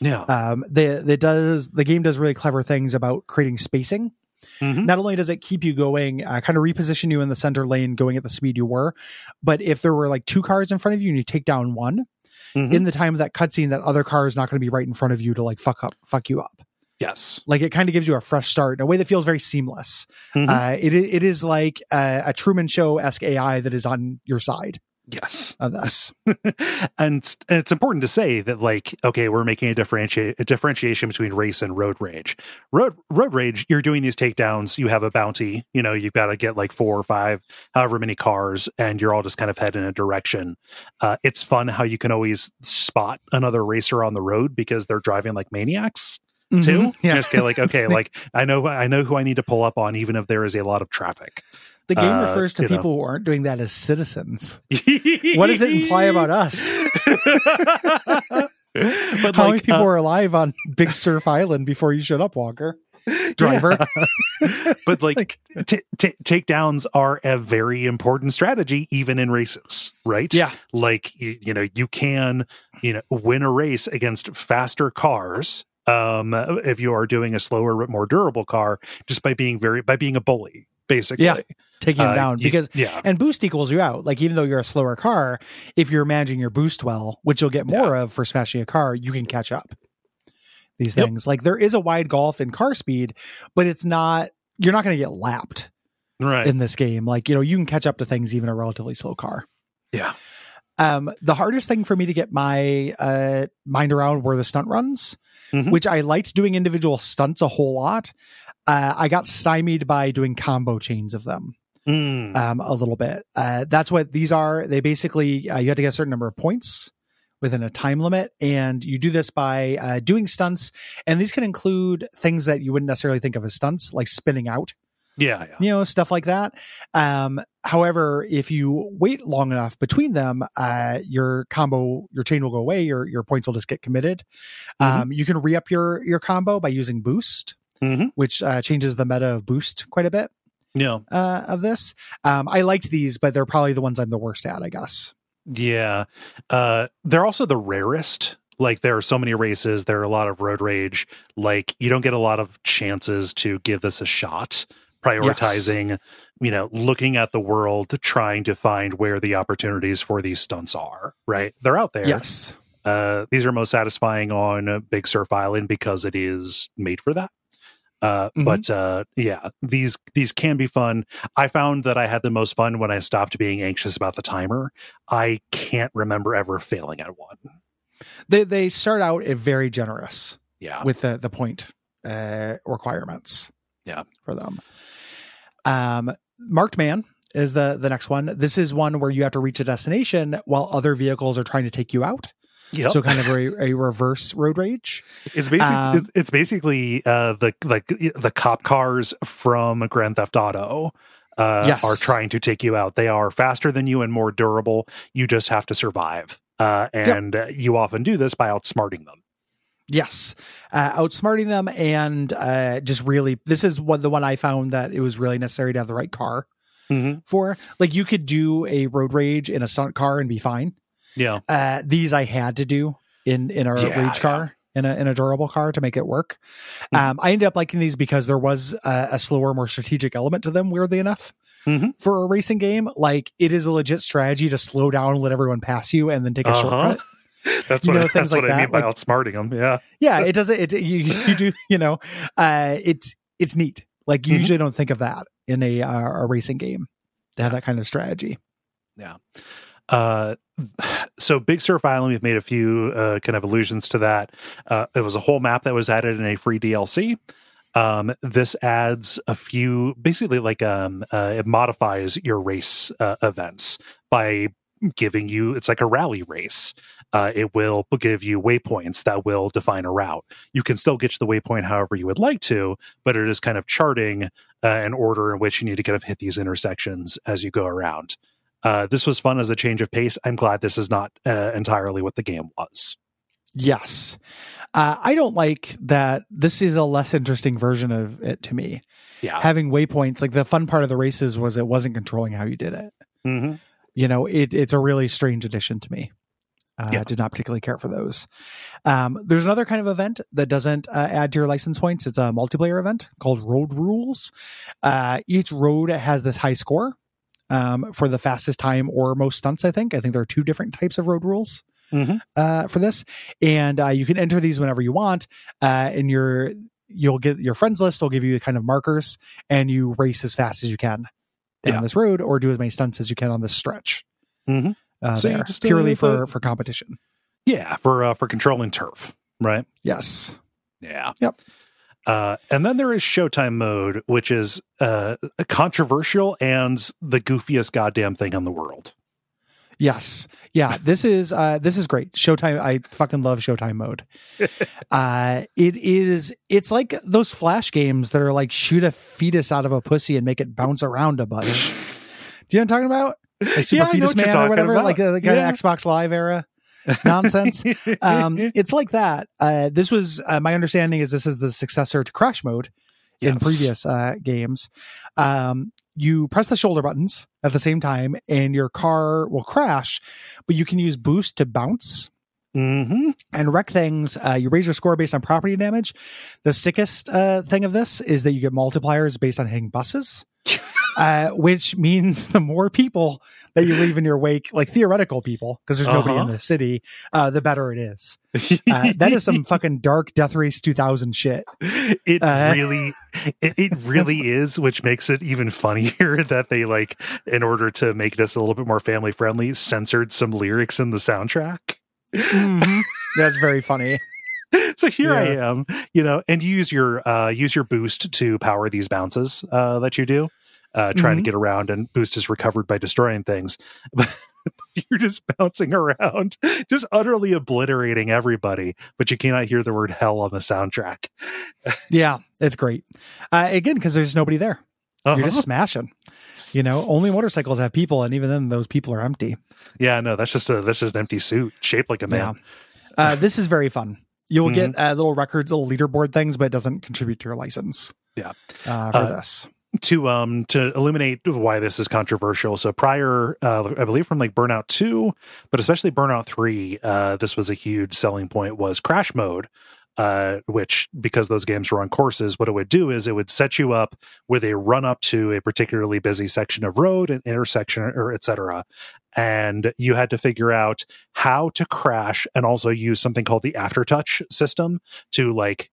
The game does really clever things about creating spacing. Not only does it keep you going, kind of reposition you in the center lane going at the speed you were, but if there were like two cars in front of you and you take down one, in the time of that cutscene, that other car is not going to be right in front of you to like fuck you up. Yes. Like it kind of gives you a fresh start in a way that feels very seamless. It is like a Truman Show-esque AI that is on your side. Yes. Of this. And it's important to say that like, okay, we're making a differentiation between race and road rage. Road rage, you're doing these takedowns, you have a bounty, you know, you've got to get like 4 or 5, however many cars, and you're all just kind of head in a direction. It's fun how you can always spot another racer on the road because they're driving like maniacs. Too, just get like, okay, like I know who I need to pull up on, even if there is a lot of traffic. The game refers to people who aren't doing that as citizens. What does it imply about us? But how many people were alive on Big Surf Island before you showed up, Walker? Driver. But like takedowns are a very important strategy, even in races, right? Yeah. Like you can win a race against faster cars. If you are doing a slower, more durable car, just by being a bully, basically. Yeah, taking them down and boost equals you out. Like even though you're a slower car, if you're managing your boost well, which you'll get more of for smashing a car, you can catch up. These things, like there is a wide gulf in car speed, but you're not going to get lapped in this game. Like, you can catch up to things even a relatively slow car. Yeah. The hardest thing for me to get my mind around were the stunt runs, which I liked doing individual stunts a whole lot. I got stymied by doing combo chains of them a little bit. That's what these are. They basically, you have to get a certain number of points within a time limit, and you do this by doing stunts. And these can include things that you wouldn't necessarily think of as stunts, like spinning out. Yeah. Stuff like that. However, if you wait long enough between them, your chain will go away. Your points will just get committed. You can re-up your combo by using boost, which changes the meta of boost quite a bit. Of this. I liked these, but they're probably the ones I'm the worst at, I guess. Yeah. They're also the rarest. Like there are so many races, there are a lot of road rage. Like you don't get a lot of chances to give this a shot. Prioritizing, looking at the world, trying to find where the opportunities for these stunts are, right? They're out there. Yes. These are most satisfying on Big Surf Island because it is made for that. But yeah, these can be fun. I found that I had the most fun when I stopped being anxious about the timer. I can't remember ever failing at one. They start out very generous. Yeah. With the point requirements. Yeah. For them. Marked Man is the next one. This is one where you have to reach a destination while other vehicles are trying to take you out. Yep. So kind of a reverse road rage. It's basically the cop cars from Grand Theft Auto are trying to take you out. They are faster than you and more durable. You just have to survive. You often do this by outsmarting them. Yes. Outsmarting them and just really, this is the one I found that it was really necessary to have the right car for. Like you could do a road rage in a stunt car and be fine. Yeah. These I had to do in a rage car, in a durable car to make it work. I ended up liking these because there was a slower, more strategic element to them, weirdly enough. For a racing game, like it is a legit strategy to slow down and let everyone pass you and then take a shortcut. That's what I mean by outsmarting them. Yeah. It doesn't. You do. It's neat. Like you usually don't think of that in a racing game to have that kind of strategy. Yeah. So Big Surf Island, we've made a few kind of allusions to that. It was a whole map that was added in a free DLC. This adds a few, basically like it modifies your race events by giving you, it's like a rally race. It will give you waypoints that will define a route. You can still get to the waypoint however you would like to, but it is kind of charting an order in which you need to kind of hit these intersections as you go around. This was fun as a change of pace. I'm glad this is not entirely what the game was. Yes. I don't like that this is a less interesting version of it to me. Yeah. Having waypoints, like the fun part of the races was it wasn't controlling how you did it. It's a really strange addition to me. I did not particularly care for those. There's another kind of event that doesn't add to your license points. It's a multiplayer event called Road Rules. Each road has this high score for the fastest time or most stunts, I think. There are two different types of road rules for this. And you can enter these whenever you want. And you'll get your friends list will give you kind of markers, and you race as fast as you can down this road or do as many stunts as you can on this stretch. So just purely for competition. Yeah, for controlling turf, right? Yes. Yeah. Yep. And then there is Showtime mode, which is controversial and the goofiest goddamn thing in the world. Yes. Yeah. This is great. Showtime. I fucking love Showtime mode. It's like those Flash games that are like shoot a fetus out of a pussy and make it bounce around a bunch. Do you know what I'm talking about? Like Super Fetus Man or whatever, like the kind of Xbox Live era nonsense. It's like that. This was my understanding is this is the successor to Crash mode in previous games. You press the shoulder buttons at the same time and your car will crash, but you can use boost to bounce and wreck things. You raise your score based on property damage. The sickest thing of this is that you get multipliers based on hitting buses. Which means the more people that you leave in your wake, like theoretical people, because there's nobody in the city, the better it is. That is some fucking dark Death Race 2000 shit. It really is, which makes it even funnier that they, like, in order to make this a little bit more family friendly, censored some lyrics in the soundtrack. That's very funny. So here I am, and you use your boost to power these bounces that you do, trying to get around, and boost is recovered by destroying things. But you're just bouncing around, just utterly obliterating everybody, but you cannot hear the word hell on the soundtrack. Yeah, it's great. Again, because there's nobody there. You're just smashing. Only motorcycles have people, and even then those people are empty. Yeah, no, that's just an empty suit shaped like a man. Yeah. This is very fun. You'll get little records, little leaderboard things, but it doesn't contribute to your license. Yeah. For this. To illuminate why this is controversial. So prior, I believe from like Burnout 2, but especially Burnout 3, this was a huge selling point, was Crash mode, which, because those games were on courses, what it would do is it would set you up with a run up to a particularly busy section of road, an intersection, or etc. And you had to figure out how to crash and also use something called the aftertouch system to, like, kind of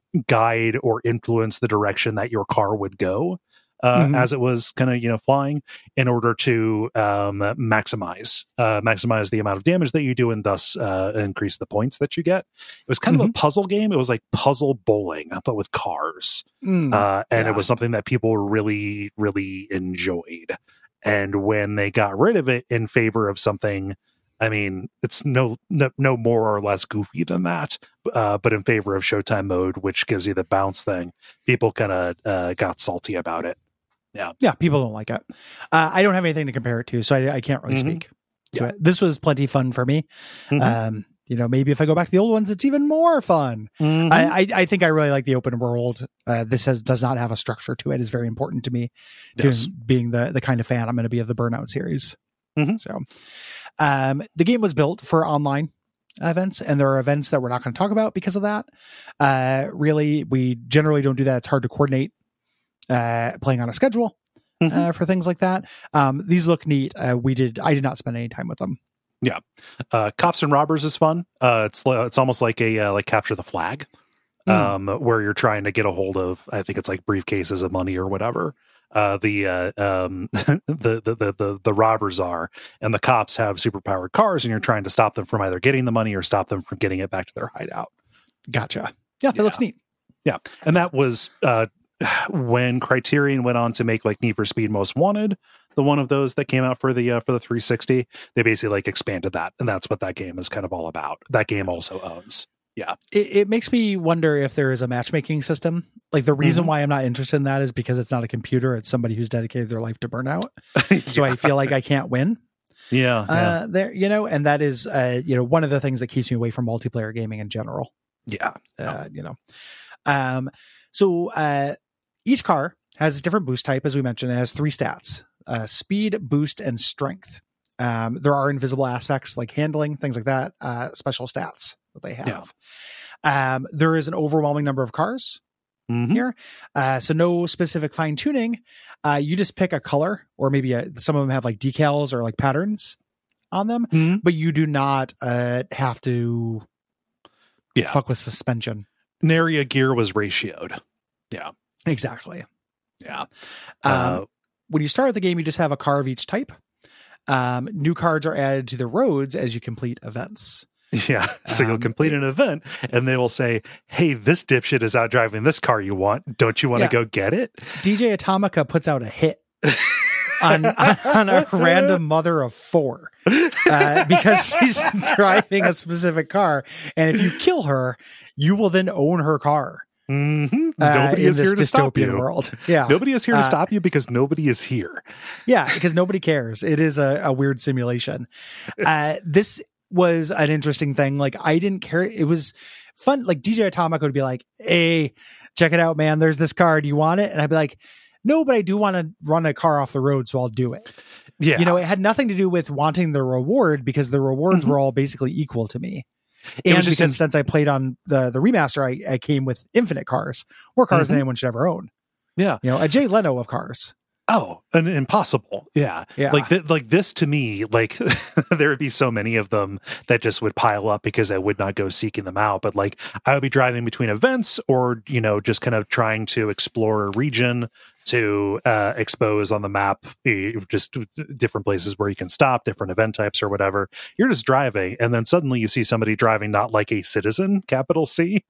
guide or influence the direction that your car would go as it was kind of flying, in order to maximize the amount of damage that you do, and thus increase the points that you get. It was kind of a puzzle game. It was like puzzle bowling, but with cars, and it was something that people really, really enjoyed. And when they got rid of it in favor of something, I mean, it's no more or less goofy than that, but in favor of Showtime mode, which gives you the bounce thing, people kind of got salty about it. Yeah, people don't like it. I don't have anything to compare it to, so I can't really speak to it. This was plenty fun for me. Maybe if I go back to the old ones, it's even more fun. I think I really like the open world. This does not have a structure to it. Is very important to me, being the kind of fan I'm going to be of the Burnout series. So the game was built for online events, and there are events that we're not going to talk about because of that. Really, we generally don't do that. It's hard to coordinate playing on a schedule for things like that. These look neat. I did not spend any time with them. Yeah. Cops and Robbers is fun. It's almost like a Capture the Flag, where you're trying to get a hold of, I think it's like briefcases of money or whatever. The robbers are, and the cops have superpowered cars, and you're trying to stop them from either getting the money or stop them from getting it back to their hideout. Gotcha. Yeah, that looks neat. Yeah. And that was when Criterion went on to make like Need for Speed Most Wanted, the one of those that came out for the 360, they basically like expanded that, and that's what that game is kind of all about. That game also owns. Yeah. It makes me wonder if there is a matchmaking system. Like the reason why I'm not interested in that is because it's not a computer. It's somebody who's dedicated their life to Burnout. So I feel like I can't win. Yeah. There, and that is, one of the things that keeps me away from multiplayer gaming in general. Yeah. So each car has a different boost type, as we mentioned. It has 3 stats: speed, boost, and strength. There are invisible aspects like handling, things like that, special stats that they have. Yeah. There is an overwhelming number of cars here. So no specific fine tuning. You just pick a color, or maybe some of them have like decals or like patterns on them, but you do not have to fuck with suspension. Nary a gear was ratioed. Yeah. Exactly. Yeah. When you start the game, you just have a car of each type. New cards are added to the roads as you complete events. Yeah. So you'll complete an event, and they will say, hey, this dipshit is out driving this car you want. Don't you want to go get it? DJ Atomica puts out a hit on a random mother of 4 because she's driving a specific car. And if you kill her, you will then own her car. Nobody is here to stop you. World. Yeah. Nobody is here to stop you because nobody is here. Yeah, because nobody cares. It is a weird simulation. This was an interesting thing. Like, I didn't care. It was fun. Like, DJ Atomic would be like, hey, check it out, man. There's this car. Do you want it? And I'd be like, no, but I do want to run a car off the road, so I'll do it. Yeah. It had nothing to do with wanting the reward, because the rewards were all basically equal to me. And because since I played on the remaster, I came with infinite cars, more cars than anyone should ever own. Yeah. A Jay Leno of cars. Oh, an impossible. Yeah. Like this to me, like there would be so many of them that just would pile up because I would not go seeking them out. But like I would be driving between events, or, just kind of trying to explore a region to expose on the map, just different places where you can stop, different event types or whatever. You're just driving, and then suddenly you see somebody driving not like a citizen, capital C.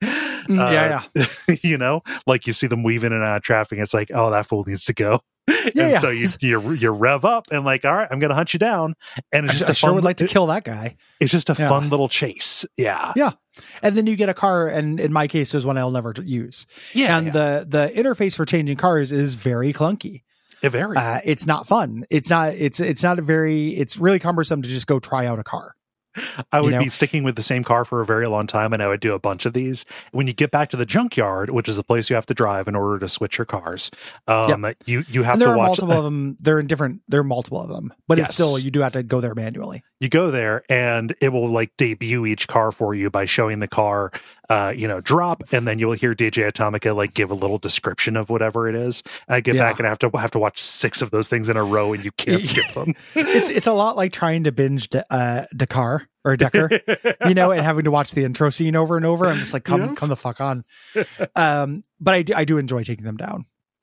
Like you see them weaving in and out of traffic. It's like, oh, that fool needs to go. So you rev up and like, all right, I'm going to hunt you down. And it's just would like to kill that guy. It's just a fun little chase. Yeah. Yeah. And then you get a car, and in my case, there's one I'll never use. Yeah. And the interface for changing cars is very clunky. It's not fun. It's really cumbersome to just go try out a car. I would be sticking with the same car for a very long time, and I would do a bunch of these. When you get back to the junkyard, which is the place you have to drive in order to switch your cars, you have to watch. Multiple of them. There are multiple of them, but it's still, you do have to go there manually. You go there, and it will like debut each car for you by showing the car, drop, and then you'll hear DJ Atomica like give a little description of whatever it is. And I get back and I have to watch 6 of those things in a row, and you can't skip them. It's a lot like trying to binge Dakar. Decker or Decker, and having to watch the intro scene over and over. I'm just like, come the fuck on. But I do enjoy taking them down.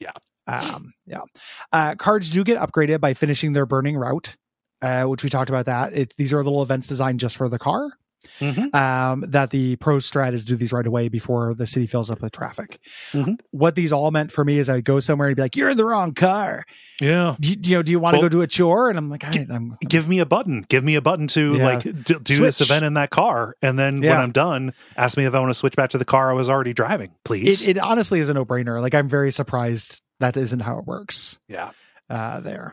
Yeah. Cards do get upgraded by finishing their burning route, which we talked about that. These are little events designed just for the car. That the pro strat is do these right away before the city fills up with traffic. What these all meant for me is I'd go somewhere and be like, "You're in the wrong car." Yeah. Do you want to go do a chore? And I'm like, give me a button. Give me a button to do this event in that car. And then when I'm done, ask me if I want to switch back to the car I was already driving, please. It honestly is a no-brainer. Like, I'm very surprised that isn't how it works. Yeah. There.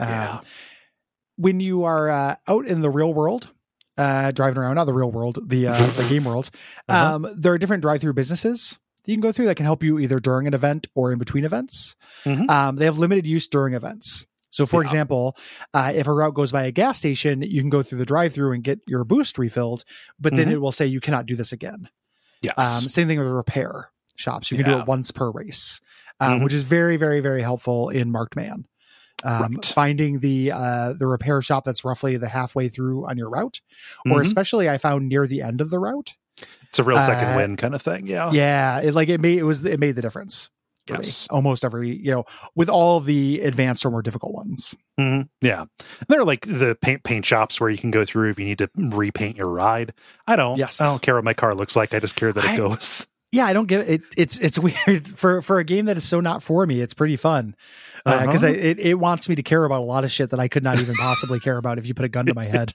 When you are out in the real world, driving around, not the real world, the game world, there are different drive-through businesses that you can go through that can help you either during an event or in between events. They have limited use during events. So, for example, if a route goes by a gas station, you can go through the drive-through and get your boost refilled, but then it will say you cannot do this again. Yes. Same thing with the repair shops. You can do it once per race, which is very, very, very helpful in Marked Man. Finding the repair shop that's roughly the halfway through on your route, or especially I found near the end of the route. It's a real second win kind of thing. Yeah. It made the difference. Yes. Almost every, with all of the advanced or more difficult ones. Yeah. They're like the paint shops where you can go through if you need to repaint your ride. I don't care what my car looks like. I just care that it goes. Yeah, I don't get it. It's weird for a game that is so not for me. It's pretty fun because it wants me to care about a lot of shit that I could not even possibly care about if you put a gun to my head.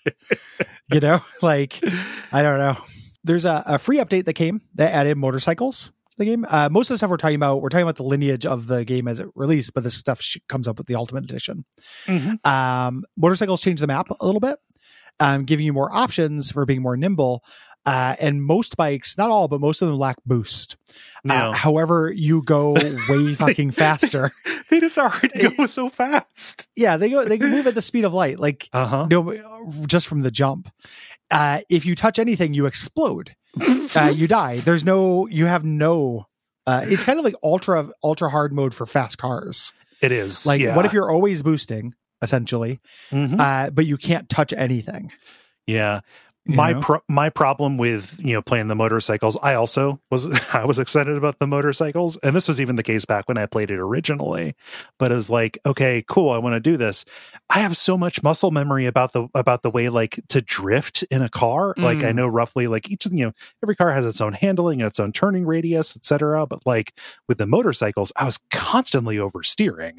Like, I don't know. There's a free update that came that added motorcycles to the game. Most of the stuff we're talking about the lineage of the game as it released, but this stuff comes up with the Ultimate Edition. Motorcycles change the map a little bit, giving you more options for being more nimble. And most bikes, not all, but most of them lack boost. However, you go way fucking faster. They just already go so fast. Yeah, they move at the speed of light, like just from the jump. If you touch anything, you explode. You die. You have no. It's kind of like ultra hard mode for fast cars. It is. Like, what if you're always boosting, essentially, but you can't touch anything? Yeah. My problem with playing the motorcycles, I was excited about the motorcycles, and this was even the case back when I played it originally. But it was like, okay, cool, I want to do this. I have so much muscle memory about the way like to drift in a car. Like, I know roughly like each every car has its own handling, its own turning radius, etc. But like with the motorcycles, I was constantly oversteering.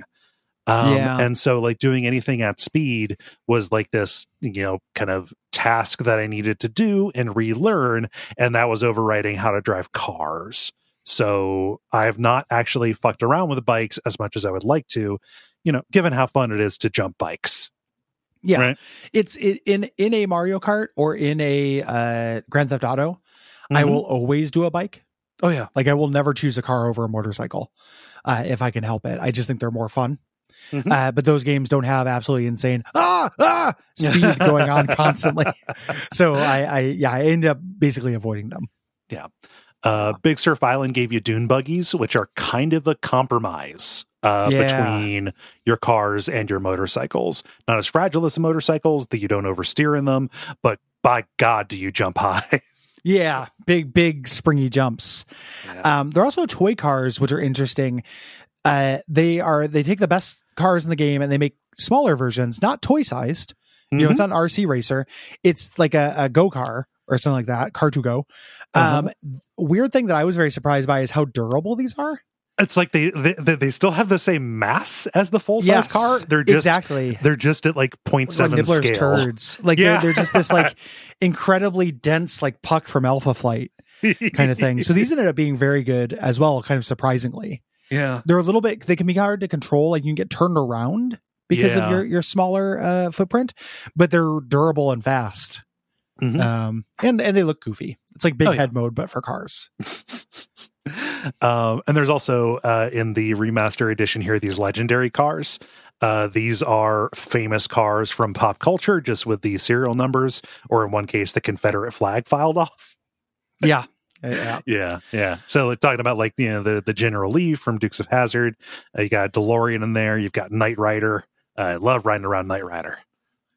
And so like doing anything at speed was like this, kind of task that I needed to do and relearn. And that was overriding how to drive cars. So I have not actually fucked around with bikes as much as I would like to, given how fun it is to jump bikes. Yeah. Right? It's in a Mario Kart or in a Grand Theft Auto. I will always do a bike. Oh yeah. Like, I will never choose a car over a motorcycle if I can help it. I just think they're more fun. But those games don't have absolutely insane speed going on constantly. So I ended up basically avoiding them. Yeah. Big Surf Island gave you dune buggies, which are kind of a compromise between your cars and your motorcycles. Not as fragile as the motorcycles, that you don't oversteer in them, but by God, do you jump high. Yeah, big springy jumps. Yeah. There are also toy cars, which are interesting. They take the best cars in the game and they make smaller versions, not toy sized. It's not an RC racer. It's like a go car or something like that. Car to go. Weird thing that I was very surprised by is how durable these are. It's like they still have the same mass as the full size car. They're just they're just at like 0.7 like Nibbler's scale. Turds. Like they're just this like incredibly dense like Puck from Alpha Flight kind of thing. So these ended up being very good as well, kind of surprisingly. Yeah, they're a little bit. They can be hard to control. Like, you can get turned around because of your smaller footprint, but they're durable and fast. And they look goofy. It's like big head mode, but for cars. And there's also in the remaster edition here these legendary cars. These are famous cars from pop culture, just with the serial numbers, or in one case, the Confederate flag filed off. Yeah. Yeah. So like, talking about like the General Lee from Dukes of Hazzard, you got DeLorean in there. You've got Knight Rider. I love riding around Knight Rider.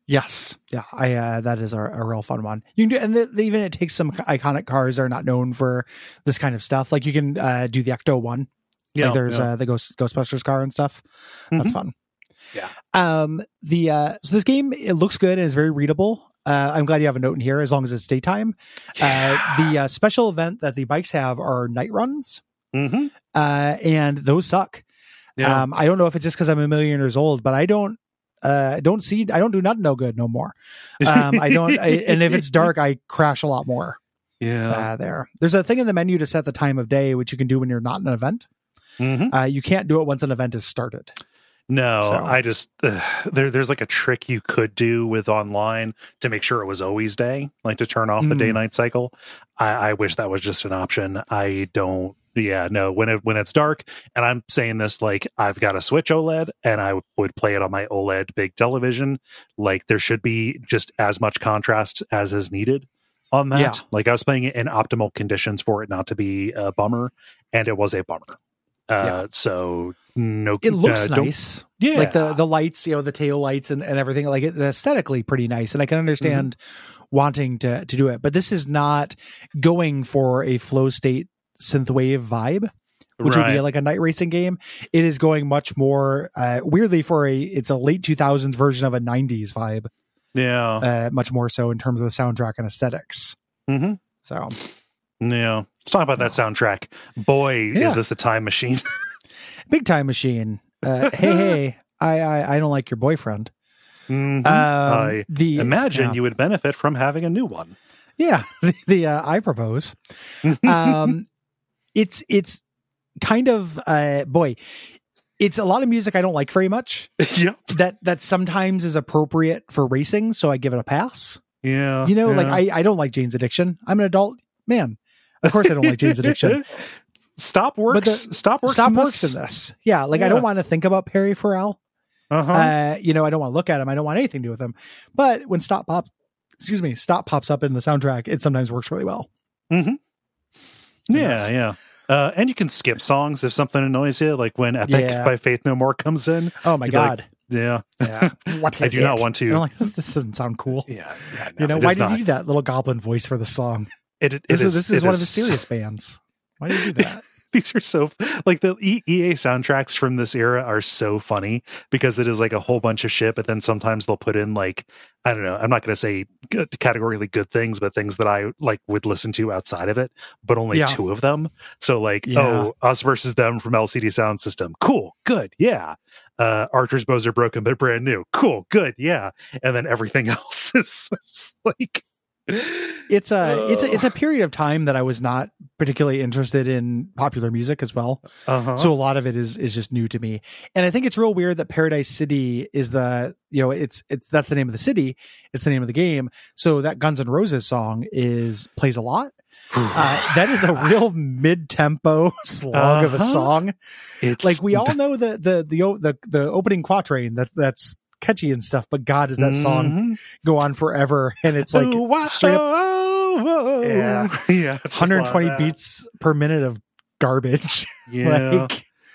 Yes. Yeah. That is a real fun one. You can do, and even it takes some iconic cars that are not known for this kind of stuff. Like you can do the Ecto one. Yeah. Like there's the Ghostbusters car and stuff. That's fun. Yeah. So this game, it looks good and is very readable. I'm glad you have a note in here as long as it's daytime. The special event that the bikes have are night runs. And those suck. Yeah. I don't know if it's just because I'm a million years old, but I don't do nothing no good no more. And if it's dark, I crash a lot more. Yeah. There's a thing in the menu to set the time of day, which you can do when you're not in an event. You can't do it once an event is started. No, So. I just there's like a trick you could do with online to make sure it was always day, like to turn off the day night cycle. I wish that was just an option. I don't. Yeah, no. When it's dark, and I'm saying this like I've got a Switch OLED, and I would play it on my OLED big television. Like there should be just as much contrast as is needed on that. Yeah. Like I was playing it in optimal conditions for it not to be a bummer, and it was a bummer. So no, it looks nice. Yeah, like the lights, the tail lights and everything. Like it's aesthetically pretty nice, and I can understand wanting to do it. But this is not going for a flow state synthwave vibe, which would be like a night racing game. It is going much more weirdly for it's a late 2000s version of a 90s vibe. Yeah, much more so in terms of the soundtrack and aesthetics. So. Yeah, let's talk about that soundtrack. Boy, is this a time machine! Big time machine. Hey, I don't like your boyfriend. I imagine you would benefit from having a new one. Yeah, I propose. It's kind of it's a lot of music I don't like very much. Yep. That sometimes is appropriate for racing, so I give it a pass. Yeah, like I don't like Jane's Addiction. I'm an adult man. Of course I don't like Jane's Addiction. Stop works in this. Yeah, like I don't want to think about Perry Farrell. I don't want to look at him. I don't want anything to do with him. But when Stop pops up in the soundtrack, it sometimes works really well. Yeah. And you can skip songs if something annoys you, like when Epic by Faith No More comes in. Oh my God. Yeah. What I do not want to. I'm like, this doesn't sound cool. Yeah. No, why did you do that little goblin voice for the song? This is one of the serious bands. Why did you do that? These are so like the EA soundtracks from this era are so funny because it is like a whole bunch of shit, but then sometimes they'll put in like, I don't know, I'm not going to say categorically good things, but things that I like would listen to outside of it, but only two of them. So like, Us Versus Them from LCD Sound System. Cool. Good. Yeah. Archer's Bows Are Broken, but brand new. Cool. Good. Yeah. And then everything else is just like, it's a period of time that I was not particularly interested in popular music as well. So a lot of it is just new to me. And I think it's real weird that Paradise City is that's the name of the city. It's the name of the game. So that Guns N' Roses song plays a lot. That is a real mid-tempo slog of a song. It's like we all know the opening quatrain that's catchy and stuff, but God, does that song go on forever? And it's like straight up, 120 beats per minute of garbage. Yeah,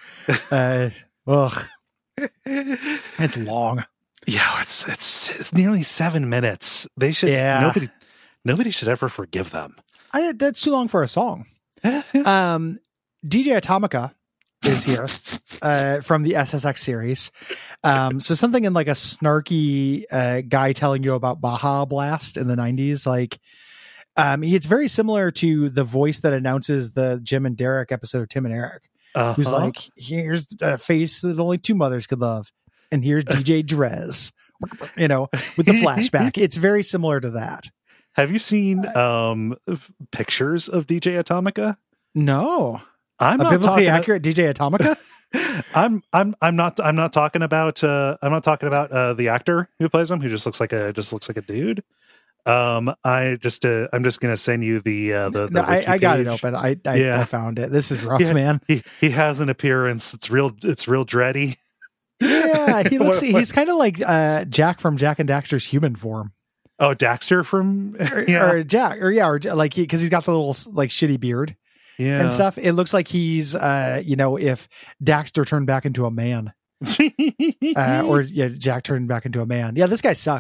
it's long. Yeah, it's nearly 7 minutes. They should. Yeah, nobody should ever forgive them. That's too long for a song. DJ Atomica is here from the SSX series. So something in like a snarky guy telling you about Baja Blast in the 90s. Like it's very similar to the voice that announces the Jim and Derek episode of Tim and Eric. Who's like, here's a face that only two mothers could love. And here's DJ Drez, with the flashback. It's very similar to that. Have you seen pictures of DJ Atomica? No. I'm a not biblically accurate DJ Atomica. I'm not talking about the actor who plays him, who just looks like a dude. I'm just gonna send you the I got it open. I found it. This is rough, man. He has an appearance. It's real dready. Yeah, he's kind of like Jack from Jack and Daxter's Human Form. Oh, Daxter from or Jack or like because he's got the little like shitty beard. Yeah. And stuff. It looks like he's, if Daxter turned back into a man, Jack turned back into a man. Yeah, this guy sucks.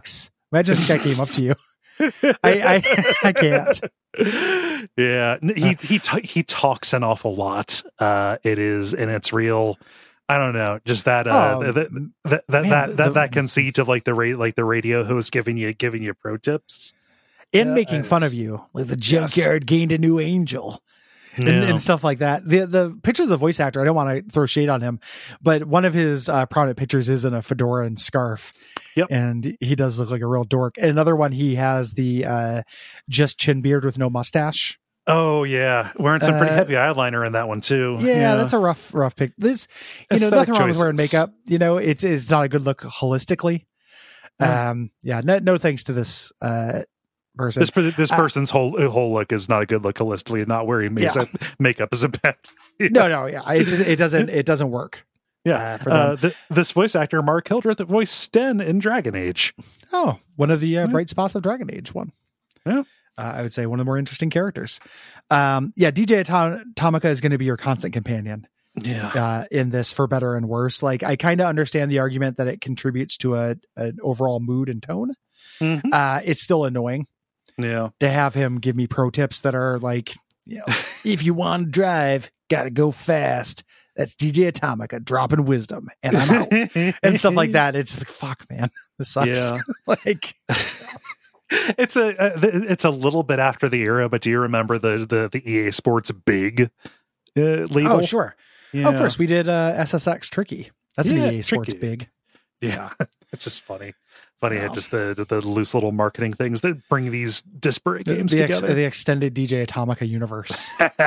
Imagine if that came up to you. I can't. Yeah, he talks an awful lot. It's real. I don't know, just that that conceit of like the radio host giving you pro tips and making fun of you, like the junkyard gained a new angel. And stuff like that. The picture of the voice actor, I don't want to throw shade on him, but one of his prominent pictures is in a fedora and scarf. Yep. And he does look like a real dork. And another one, he has the just chin beard with no mustache. Oh yeah, wearing some pretty heavy eyeliner in that one too. Yeah, that's a rough pick. This, nothing wrong with wearing makeup. It's not a good look holistically. No thanks to this person. This person's whole look is not a good look holistically. Not wearing makeup is a bad. It doesn't work. Yeah, for them. This voice actor Mark Hildreth that voiced Sten in Dragon Age. Oh, one of the bright spots of Dragon Age one. Yeah. I would say one of the more interesting characters. DJ Atomica is going to be your constant companion. Yeah. In this, for better and worse. Like, I kind of understand the argument that it contributes to an overall mood and tone. Mm-hmm. It's still annoying. Yeah. To have him give me pro tips that are like, if you want to drive, got to go fast. That's DJ Atomica dropping wisdom, and I'm out, and stuff like that. It's just like, fuck, man, this sucks. Yeah. It's a little bit after the era, but do you remember the EA Sports Big label? Oh, sure. Yeah. Of course, we did SSX Tricky. That's an EA Sports Big. Yeah, it's just funny. Just the loose little marketing things that bring these disparate games together. The extended DJ Atomica universe.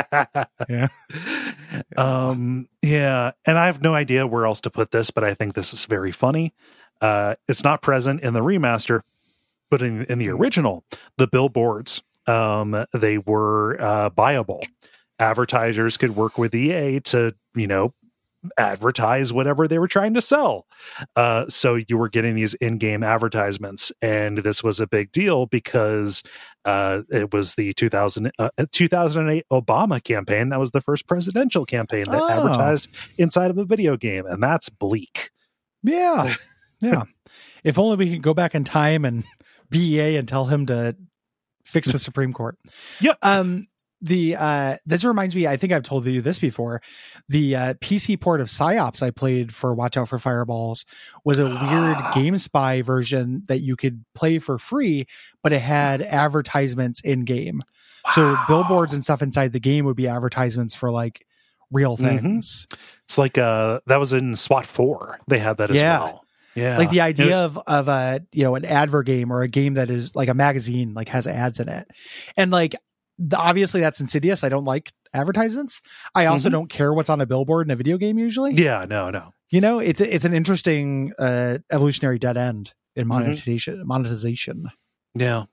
Yeah. And I have no idea where else to put this, but I think this is very funny. It's not present in the remaster, but in the original, the billboards, they were buyable. Advertisers could work with EA to, advertise whatever they were trying to sell. So you were getting these in-game advertisements, and this was a big deal because it was the 2008 Obama campaign. That was the first presidential campaign that advertised inside of a video game, and that's bleak. Yeah. If only we could go back in time and BEA and tell him to fix the Supreme Court. Yep. This reminds me, I think I've told you this before. The PC port of PsyOps I played for Watch Out for Fireballs was a weird GameSpy version that you could play for free, but it had advertisements in game. Wow. So billboards and stuff inside the game would be advertisements for like real things. Mm-hmm. It's like that was in SWAT 4. They had that as well. Yeah. Like the idea of an advert game or a game that is like a magazine, like has ads in it. And like, obviously that's insidious. I don't like advertisements. I also don't care what's on a billboard in a video game usually. Yeah, no. It's an interesting evolutionary dead end in monetization. Yeah.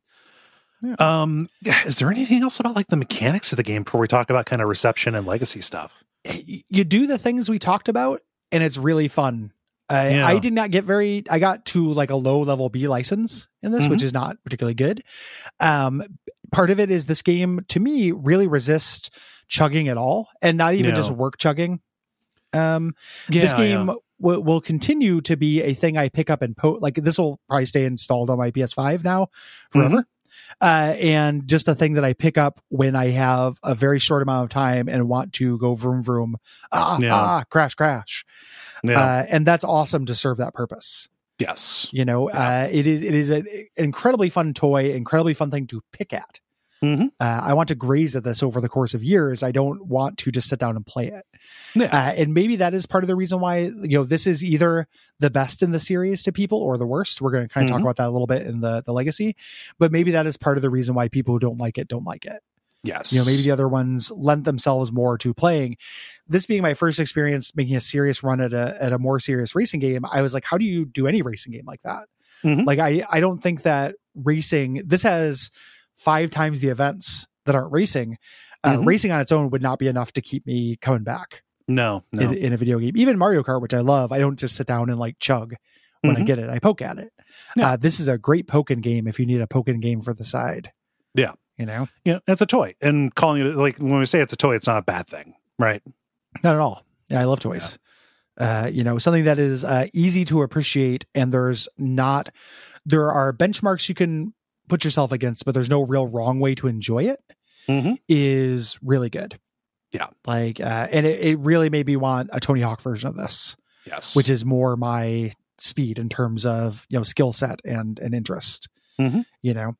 Is there anything else about like the mechanics of the game before we talk about kind of reception and legacy stuff? You do the things we talked about, and it's really fun. I did not get I got to like a low level B license in this, which is not particularly good. Part of it is this game to me really resists chugging at all, and not even just work chugging. This game will continue to be a thing I pick up and like this will probably stay installed on my PS5 now forever. And just a thing that I pick up when I have a very short amount of time and want to go vroom vroom, crash. Yeah. And that's awesome to serve that purpose. Yes. It is an incredibly fun toy, incredibly fun thing to pick at. I want to graze at this over the course of years. I don't want to just sit down and play it. Yeah. And maybe that is part of the reason why, this is either the best in the series to people or the worst. We're going to kind of talk about that a little bit in the legacy, but maybe that is part of the reason why people who don't like it. Yes. Maybe the other ones lent themselves more to playing. This being my first experience making a serious run at a more serious racing game, I was like, how do you do any racing game like that? Like, I don't think that racing, this has 5 times the events that aren't racing. Racing on its own would not be enough to keep me coming back. No. In a video game. Even Mario Kart, which I love, I don't just sit down and like chug when I get it. I poke at it. Yeah. This is a great poking game if you need a poking game for the side. Yeah. It's a toy, and calling it, like, when we say it's a toy, it's not a bad thing, right? Not at all. Yeah, I love toys. Something that is easy to appreciate, and there's not there are benchmarks you can put yourself against, but there's no real wrong way to enjoy it, is really good. Yeah. Like, and it really made me want a Tony Hawk version of this. Yes. Which is more my speed in terms of, skill set and interest, yeah.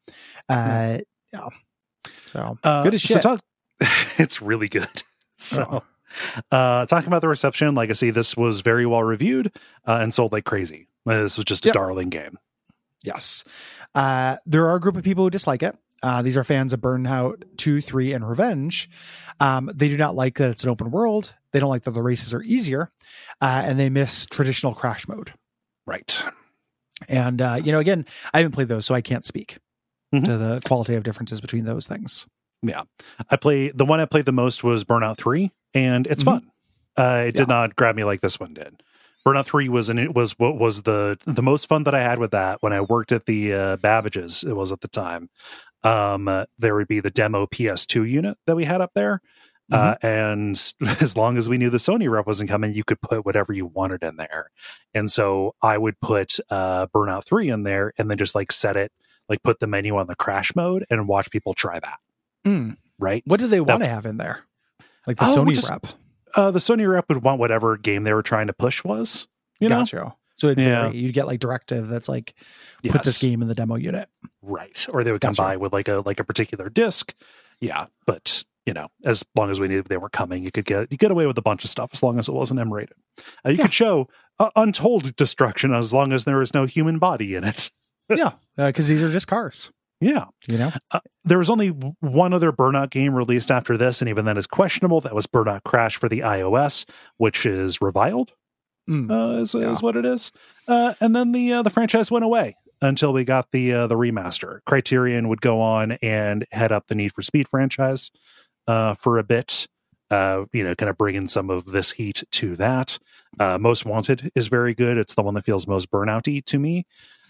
So good as shit. It's really good. So, talking about the reception, Legacy, this was very well reviewed and sold like crazy. This was just a darling game. Yes. There are a group of people who dislike it. These are fans of Burnout 2, 3, and Revenge. They do not like that it's an open world. They don't like that the races are easier. And they miss traditional crash mode. Right. And, again, I haven't played those, so I can't speak to the qualitative differences between those things. Yeah. The one I played the most was Burnout 3, and it's fun. It did not grab me like this one did. Burnout 3 was what was the most fun that I had with that when I worked at the Babbage's. It was at the time. There would be the demo PS2 unit that we had up there. And as long as we knew the Sony rep wasn't coming, you could put whatever you wanted in there. And so I would put Burnout 3 in there and then just like set it, like put the menu on the crash mode and watch people try that. Right. What did they want to have in there? Like the Sony rep? The Sony rep would want whatever game they were trying to push was. Gotcha. So you'd get like directive that's like, put this game in the demo unit. Right. Or they would come by with like a particular disc. Yeah. But as long as we knew they were coming, you get away with a bunch of stuff as long as it wasn't M-rated. You could show untold destruction as long as there was no human body in it. Because these are just cars. Yeah. There was only one other Burnout game released after this, and even then is questionable. That was Burnout Crash for the iOS, which is reviled, is what it is. And then the franchise went away until we got the remaster. Criterion would go on and head up the Need for Speed franchise for a bit, kind of bringing some of this heat to that. Most Wanted is very good. It's the one that feels most Burnout-y to me.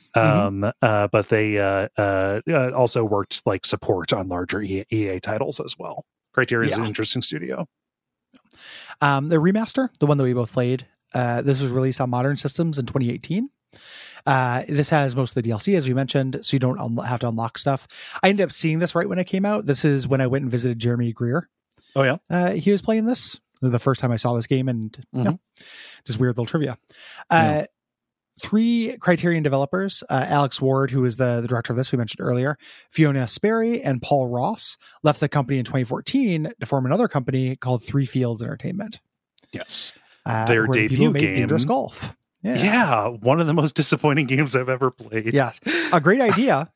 But they also worked like support on larger EA titles as well. Criterion is an interesting studio. The remaster, the one that we both played, this was released on modern systems in 2018. This has most of the DLC, as we mentioned, so you don't have to unlock stuff. I ended up seeing this right when it came out. This is when I went and visited Jeremy Greer. Oh, yeah? He was playing this the first time I saw this game, and just weird little trivia. 3 Criterion developers, Alex Ward, who is the director of this we mentioned earlier, Fiona Sperry, and Paul Ross, left the company in 2014 to form another company called Three Fields Entertainment. Yes. Their debut game, Dangerous Golf. Yeah, one of the most disappointing games I've ever played. Yes. A great idea.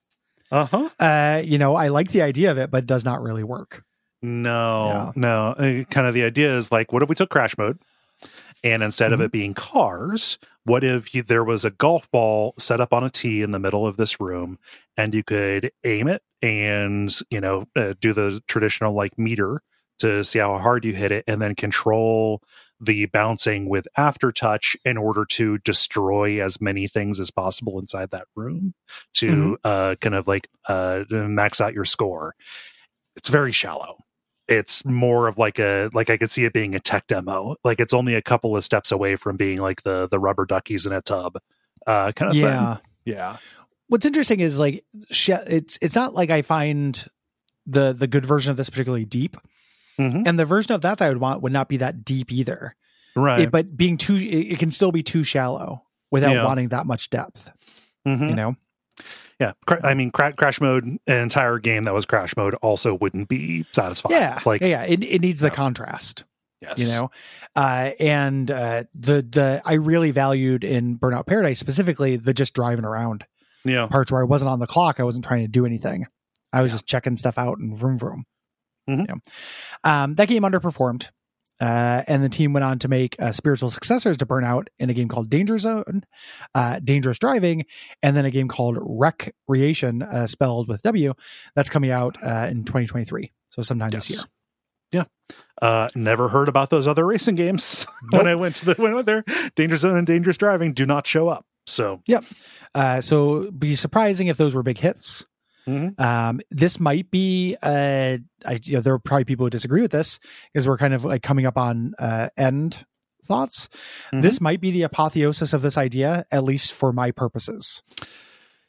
I like the idea of it, but it does not really work. No. Kind of the idea is like, what if we took Crash Mode? And instead of it being cars, what if there was a golf ball set up on a tee in the middle of this room, and you could aim it and, do the traditional like meter to see how hard you hit it, and then control the bouncing with aftertouch in order to destroy as many things as possible inside that room to max out your score. It's very shallow. It's more of like I could see it being a tech demo. Like it's only a couple of steps away from being like the rubber duckies in a tub kind of thing. Yeah. What's interesting is like it's not like I find the good version of this particularly deep, and the version of that I would want would not be that deep either. Right. But being it can still be too shallow without wanting that much depth. Yeah. I mean, Crash Mode, an entire game that was Crash Mode also wouldn't be satisfying. Yeah. It needs the contrast. Yes. And I really valued in Burnout Paradise specifically the just driving around parts where I wasn't on the clock. I wasn't trying to do anything. I was just checking stuff out and vroom vroom. That game underperformed. And the team went on to make spiritual successors to Burnout in a game called Danger Zone, Dangerous Driving, and then a game called Recreation, spelled with W, that's coming out in 2023. So sometime this year. Yeah. Never heard about those other racing games. When I went there. Danger Zone and Dangerous Driving do not show up. So so it'd be surprising if those were big hits. This might be there are probably people who disagree with this because we're kind of like coming up on end thoughts. This might be the apotheosis of this idea, at least for my purposes.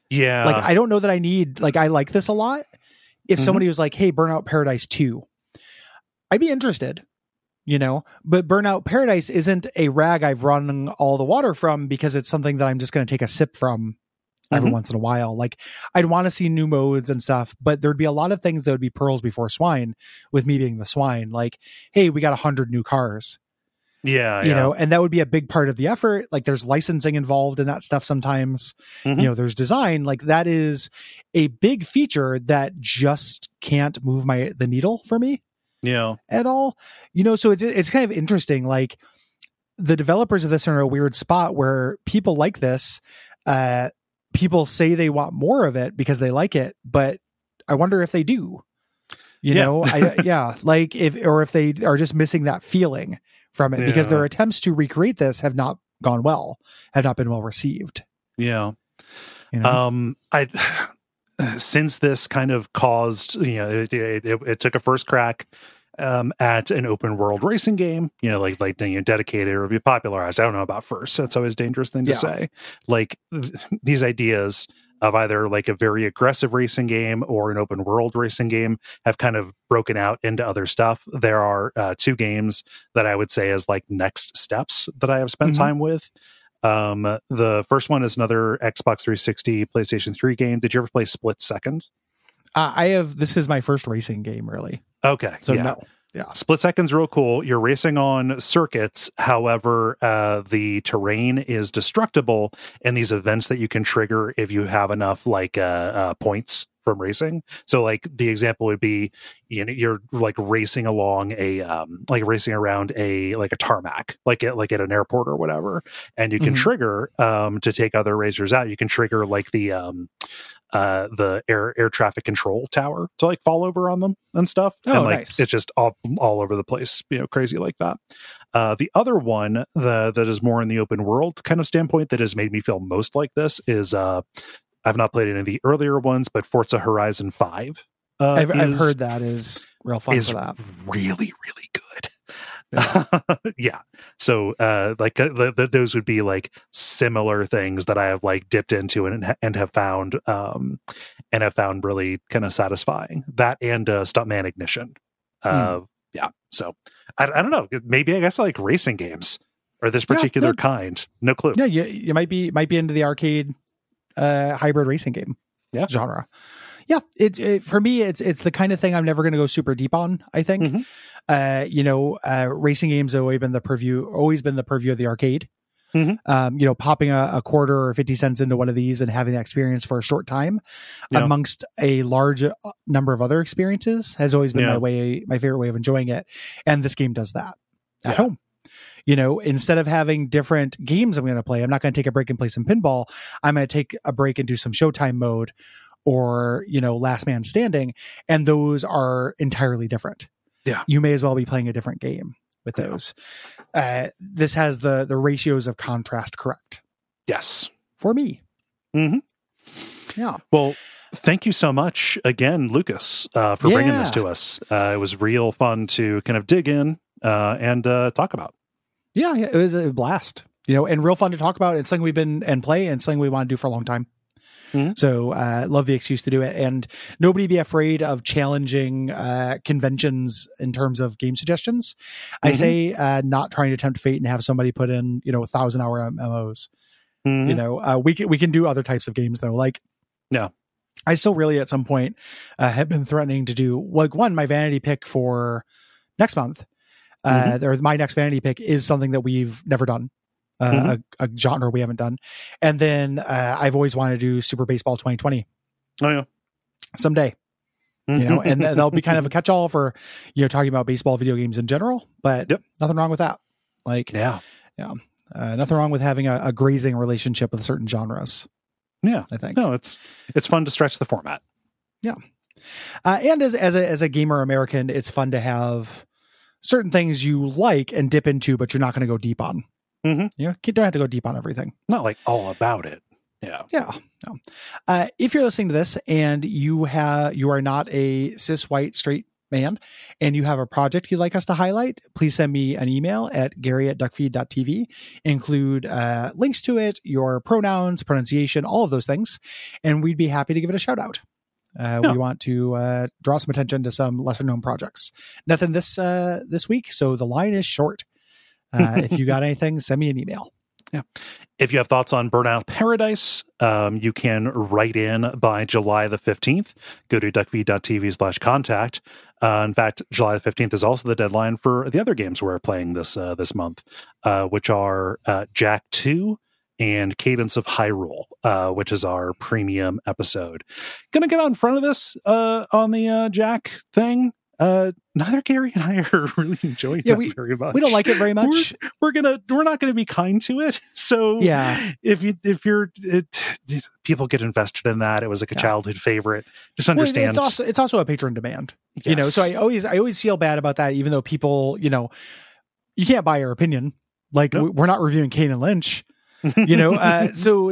Yeah. Like, I don't know that I need, like, I like this a lot. If somebody was like, hey, Burnout Paradise 2, I'd be interested, you know, but Burnout Paradise isn't a rag I've run all the water from because it's something that I'm just going to take a sip from every once in a while. Like, I'd want to see new modes and stuff, but there'd be a lot of things that would be pearls before swine with me being the swine. Like, hey, we got 100 new cars. Yeah. You know, and that would be a big part of the effort. Like, there's licensing involved in that stuff sometimes. You know, there's design. Like, that is a big feature that just can't move the needle for me. Yeah. At all. You know, so it's kind of interesting. Like, the developers of this are in a weird spot where people like this, people say they want more of it because they like it, but I wonder if they do. You know, like if they are just missing that feeling from it because their attempts to recreate this have not gone well, have not been well received. Yeah. You know? Since this kind of caused, you know, it took a first crack at an open world racing game, you know, like you know, dedicated or be popularized. I don't know about first. That's always a dangerous thing to say. Like these ideas of either like a very aggressive racing game or an open world racing game have kind of broken out into other stuff. There are two games that I would say as like next steps that I have spent time with. The first one is another Xbox 360, PlayStation 3 game. Did you ever play Split Second? I have. This is my first racing game, really. Okay. So no. Yeah. Split Second's real cool. You're racing on circuits. However, the terrain is destructible and these events that you can trigger if you have enough like points from racing. So like the example would be, you know, you're like racing along racing around a tarmac, like at an airport or whatever. And you can trigger to take other racers out. You can trigger like the air traffic control tower to like fall over on them and stuff. And like nice. It's just all over the place, you know, crazy like that. The other one that is more in the open world kind of standpoint that has made me feel most like this is I've not played any of the earlier ones, but Forza Horizon 5 I've heard that is real fun for that. Really, really good. Yeah. So those would be like similar things that I have like dipped into and have found really kind of satisfying. That and Stuntman Ignition. Yeah. So I don't know. Maybe I guess I like racing games or this particular kind. No clue. Yeah, you might be into the arcade hybrid racing game genre. Yeah, it for me it's the kind of thing I'm never going to go super deep on, I think. You know, racing games have always been the purview of the arcade. You know, popping a quarter or 50 cents into one of these and having that experience for a short time amongst a large number of other experiences has always been my favorite way of enjoying it. And this game does that at home. You know, instead of having different games I'm going to play, I'm not going to take a break and play some pinball. I'm going to take a break and do some Showtime mode or, you know, Last Man Standing. And those are entirely different. Yeah. You may as well be playing a different game with those. This has the ratios of contrast correct. Yes. For me. Yeah. Well, thank you so much again, Lucas, for bringing this to us. It was real fun to kind of dig in and talk about. Yeah, it was a blast, you know, and real fun to talk about. It's something we've been and play and something we want to do for a long time. So love the excuse to do it. And nobody be afraid of challenging conventions in terms of game suggestions. I say not trying to tempt fate and have somebody put in, you know, 1,000-hour MMOs. You know, we can do other types of games though. Like, I still really at some point have been threatening to do like my vanity pick for next month. Or my next vanity pick is something that we've never done, a genre we haven't done. And then I've always wanted to do Super Baseball 2020. Oh yeah, someday. You know, and that'll be kind of a catch-all for, you know, talking about baseball video games in general. But nothing wrong with that. Like, nothing wrong with having a grazing relationship with certain genres. Yeah, I think. No, it's fun to stretch the format. Yeah, and as a gamer American, it's fun to have certain things you like and dip into, but you're not going to go deep on. You know, you don't have to go deep on everything. Not like all about it. Yeah. No. If you're listening to this and you are not a cis white straight man, and you have a project you'd like us to highlight, please send me an email at gary@duckfeed.tv. Include links to it, your pronouns, pronunciation, all of those things, and we'd be happy to give it a shout out. We want to draw some attention to some lesser known projects. Nothing this week, so the line is short. If you got anything, send me an email. Yeah. If you have thoughts on Burnout Paradise, you can write in by July the 15th. Go to duckfeed.tv/contact. In fact, July the 15th is also the deadline for the other games we're playing this month, which are Jack 2 and Cadence of Hyrule, which is our premium episode. Gonna get out in front of this on the Jack thing. Neither Gary and I are really enjoying it very much. We don't like it very much. We're not gonna be kind to it. So yeah, if people get invested in that, it was like a childhood favorite. Just understand. Well, it's also a patron demand. Yes. So I always feel bad about that, even though people, you can't buy our opinion. Like we're not reviewing Kane and Lynch. So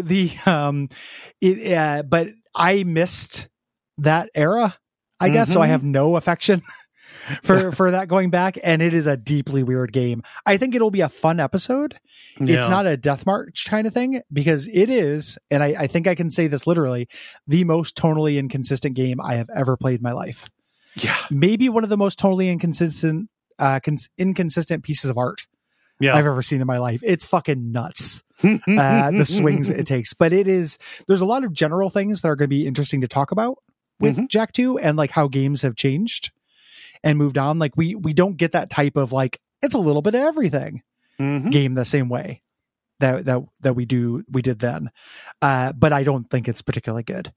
but I missed that era, I guess. So I have no affection for that going back, and it is a deeply weird game. I think it'll be a fun episode. Yeah. It's not a death march kind of thing, because it is, and I think I can say this literally, the most tonally inconsistent game I have ever played in my life. Yeah. Maybe one of the most tonally inconsistent pieces of art I've ever seen in my life. It's fucking nuts. The swings it takes, but there's a lot of general things that are going to be interesting to talk about with Jack 2, and like how games have changed and moved on. Like we don't get that type of like, it's a little bit of everything game the same way that we did then. But I don't think it's particularly good.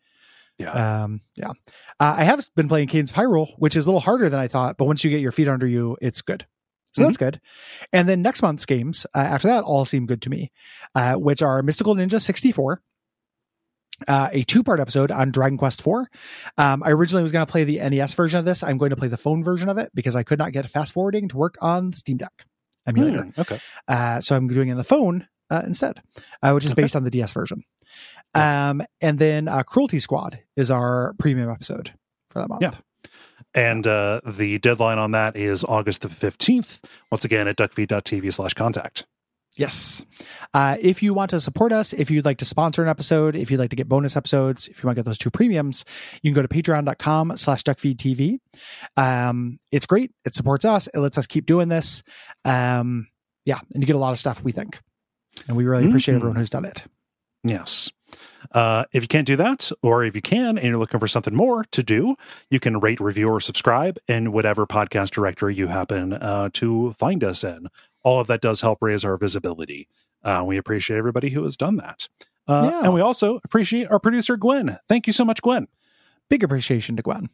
I have been playing Cadence of Hyrule, which is a little harder than I thought, but once you get your feet under you, it's good. So that's good. And then next month's games, after that, all seem good to me, which are Mystical Ninja 64, a 2-part episode on Dragon Quest IV. I originally was going to play the NES version of this. I'm going to play the phone version of it because I could not get fast forwarding to work on Steam Deck emulator. Okay. So I'm doing it on the phone instead, which is based on the DS version. And then Cruelty Squad is our premium episode for that month. Yeah. And the deadline on that is August the 15th. Once again, at duckfeed.tv/contact. Yes. If you want to support us, if you'd like to sponsor an episode, if you'd like to get bonus episodes, if you want to get those 2 premiums, you can go to patreon.com/duckfeedtv. It's great. It supports us. It lets us keep doing this. And you get a lot of stuff, we think. And we really appreciate everyone who's done it. Yes. If you can't do that, or if you can and you're looking for something more to do, you can rate, review, or subscribe in whatever podcast directory you happen to find us in. All of that does help raise our visibility. We appreciate everybody who has done that. And we also appreciate our producer, Gwen. Thank you so much, Gwen. Big appreciation to Gwen.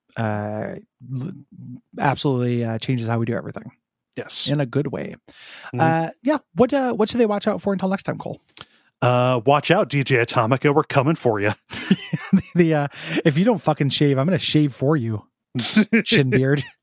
Absolutely changes how we do everything. Yes. In a good way. What should they watch out for until next time, Cole? Watch out, DJ Atomica. We're coming for you. If you don't fucking shave, I'm going to shave for you. Shin beard.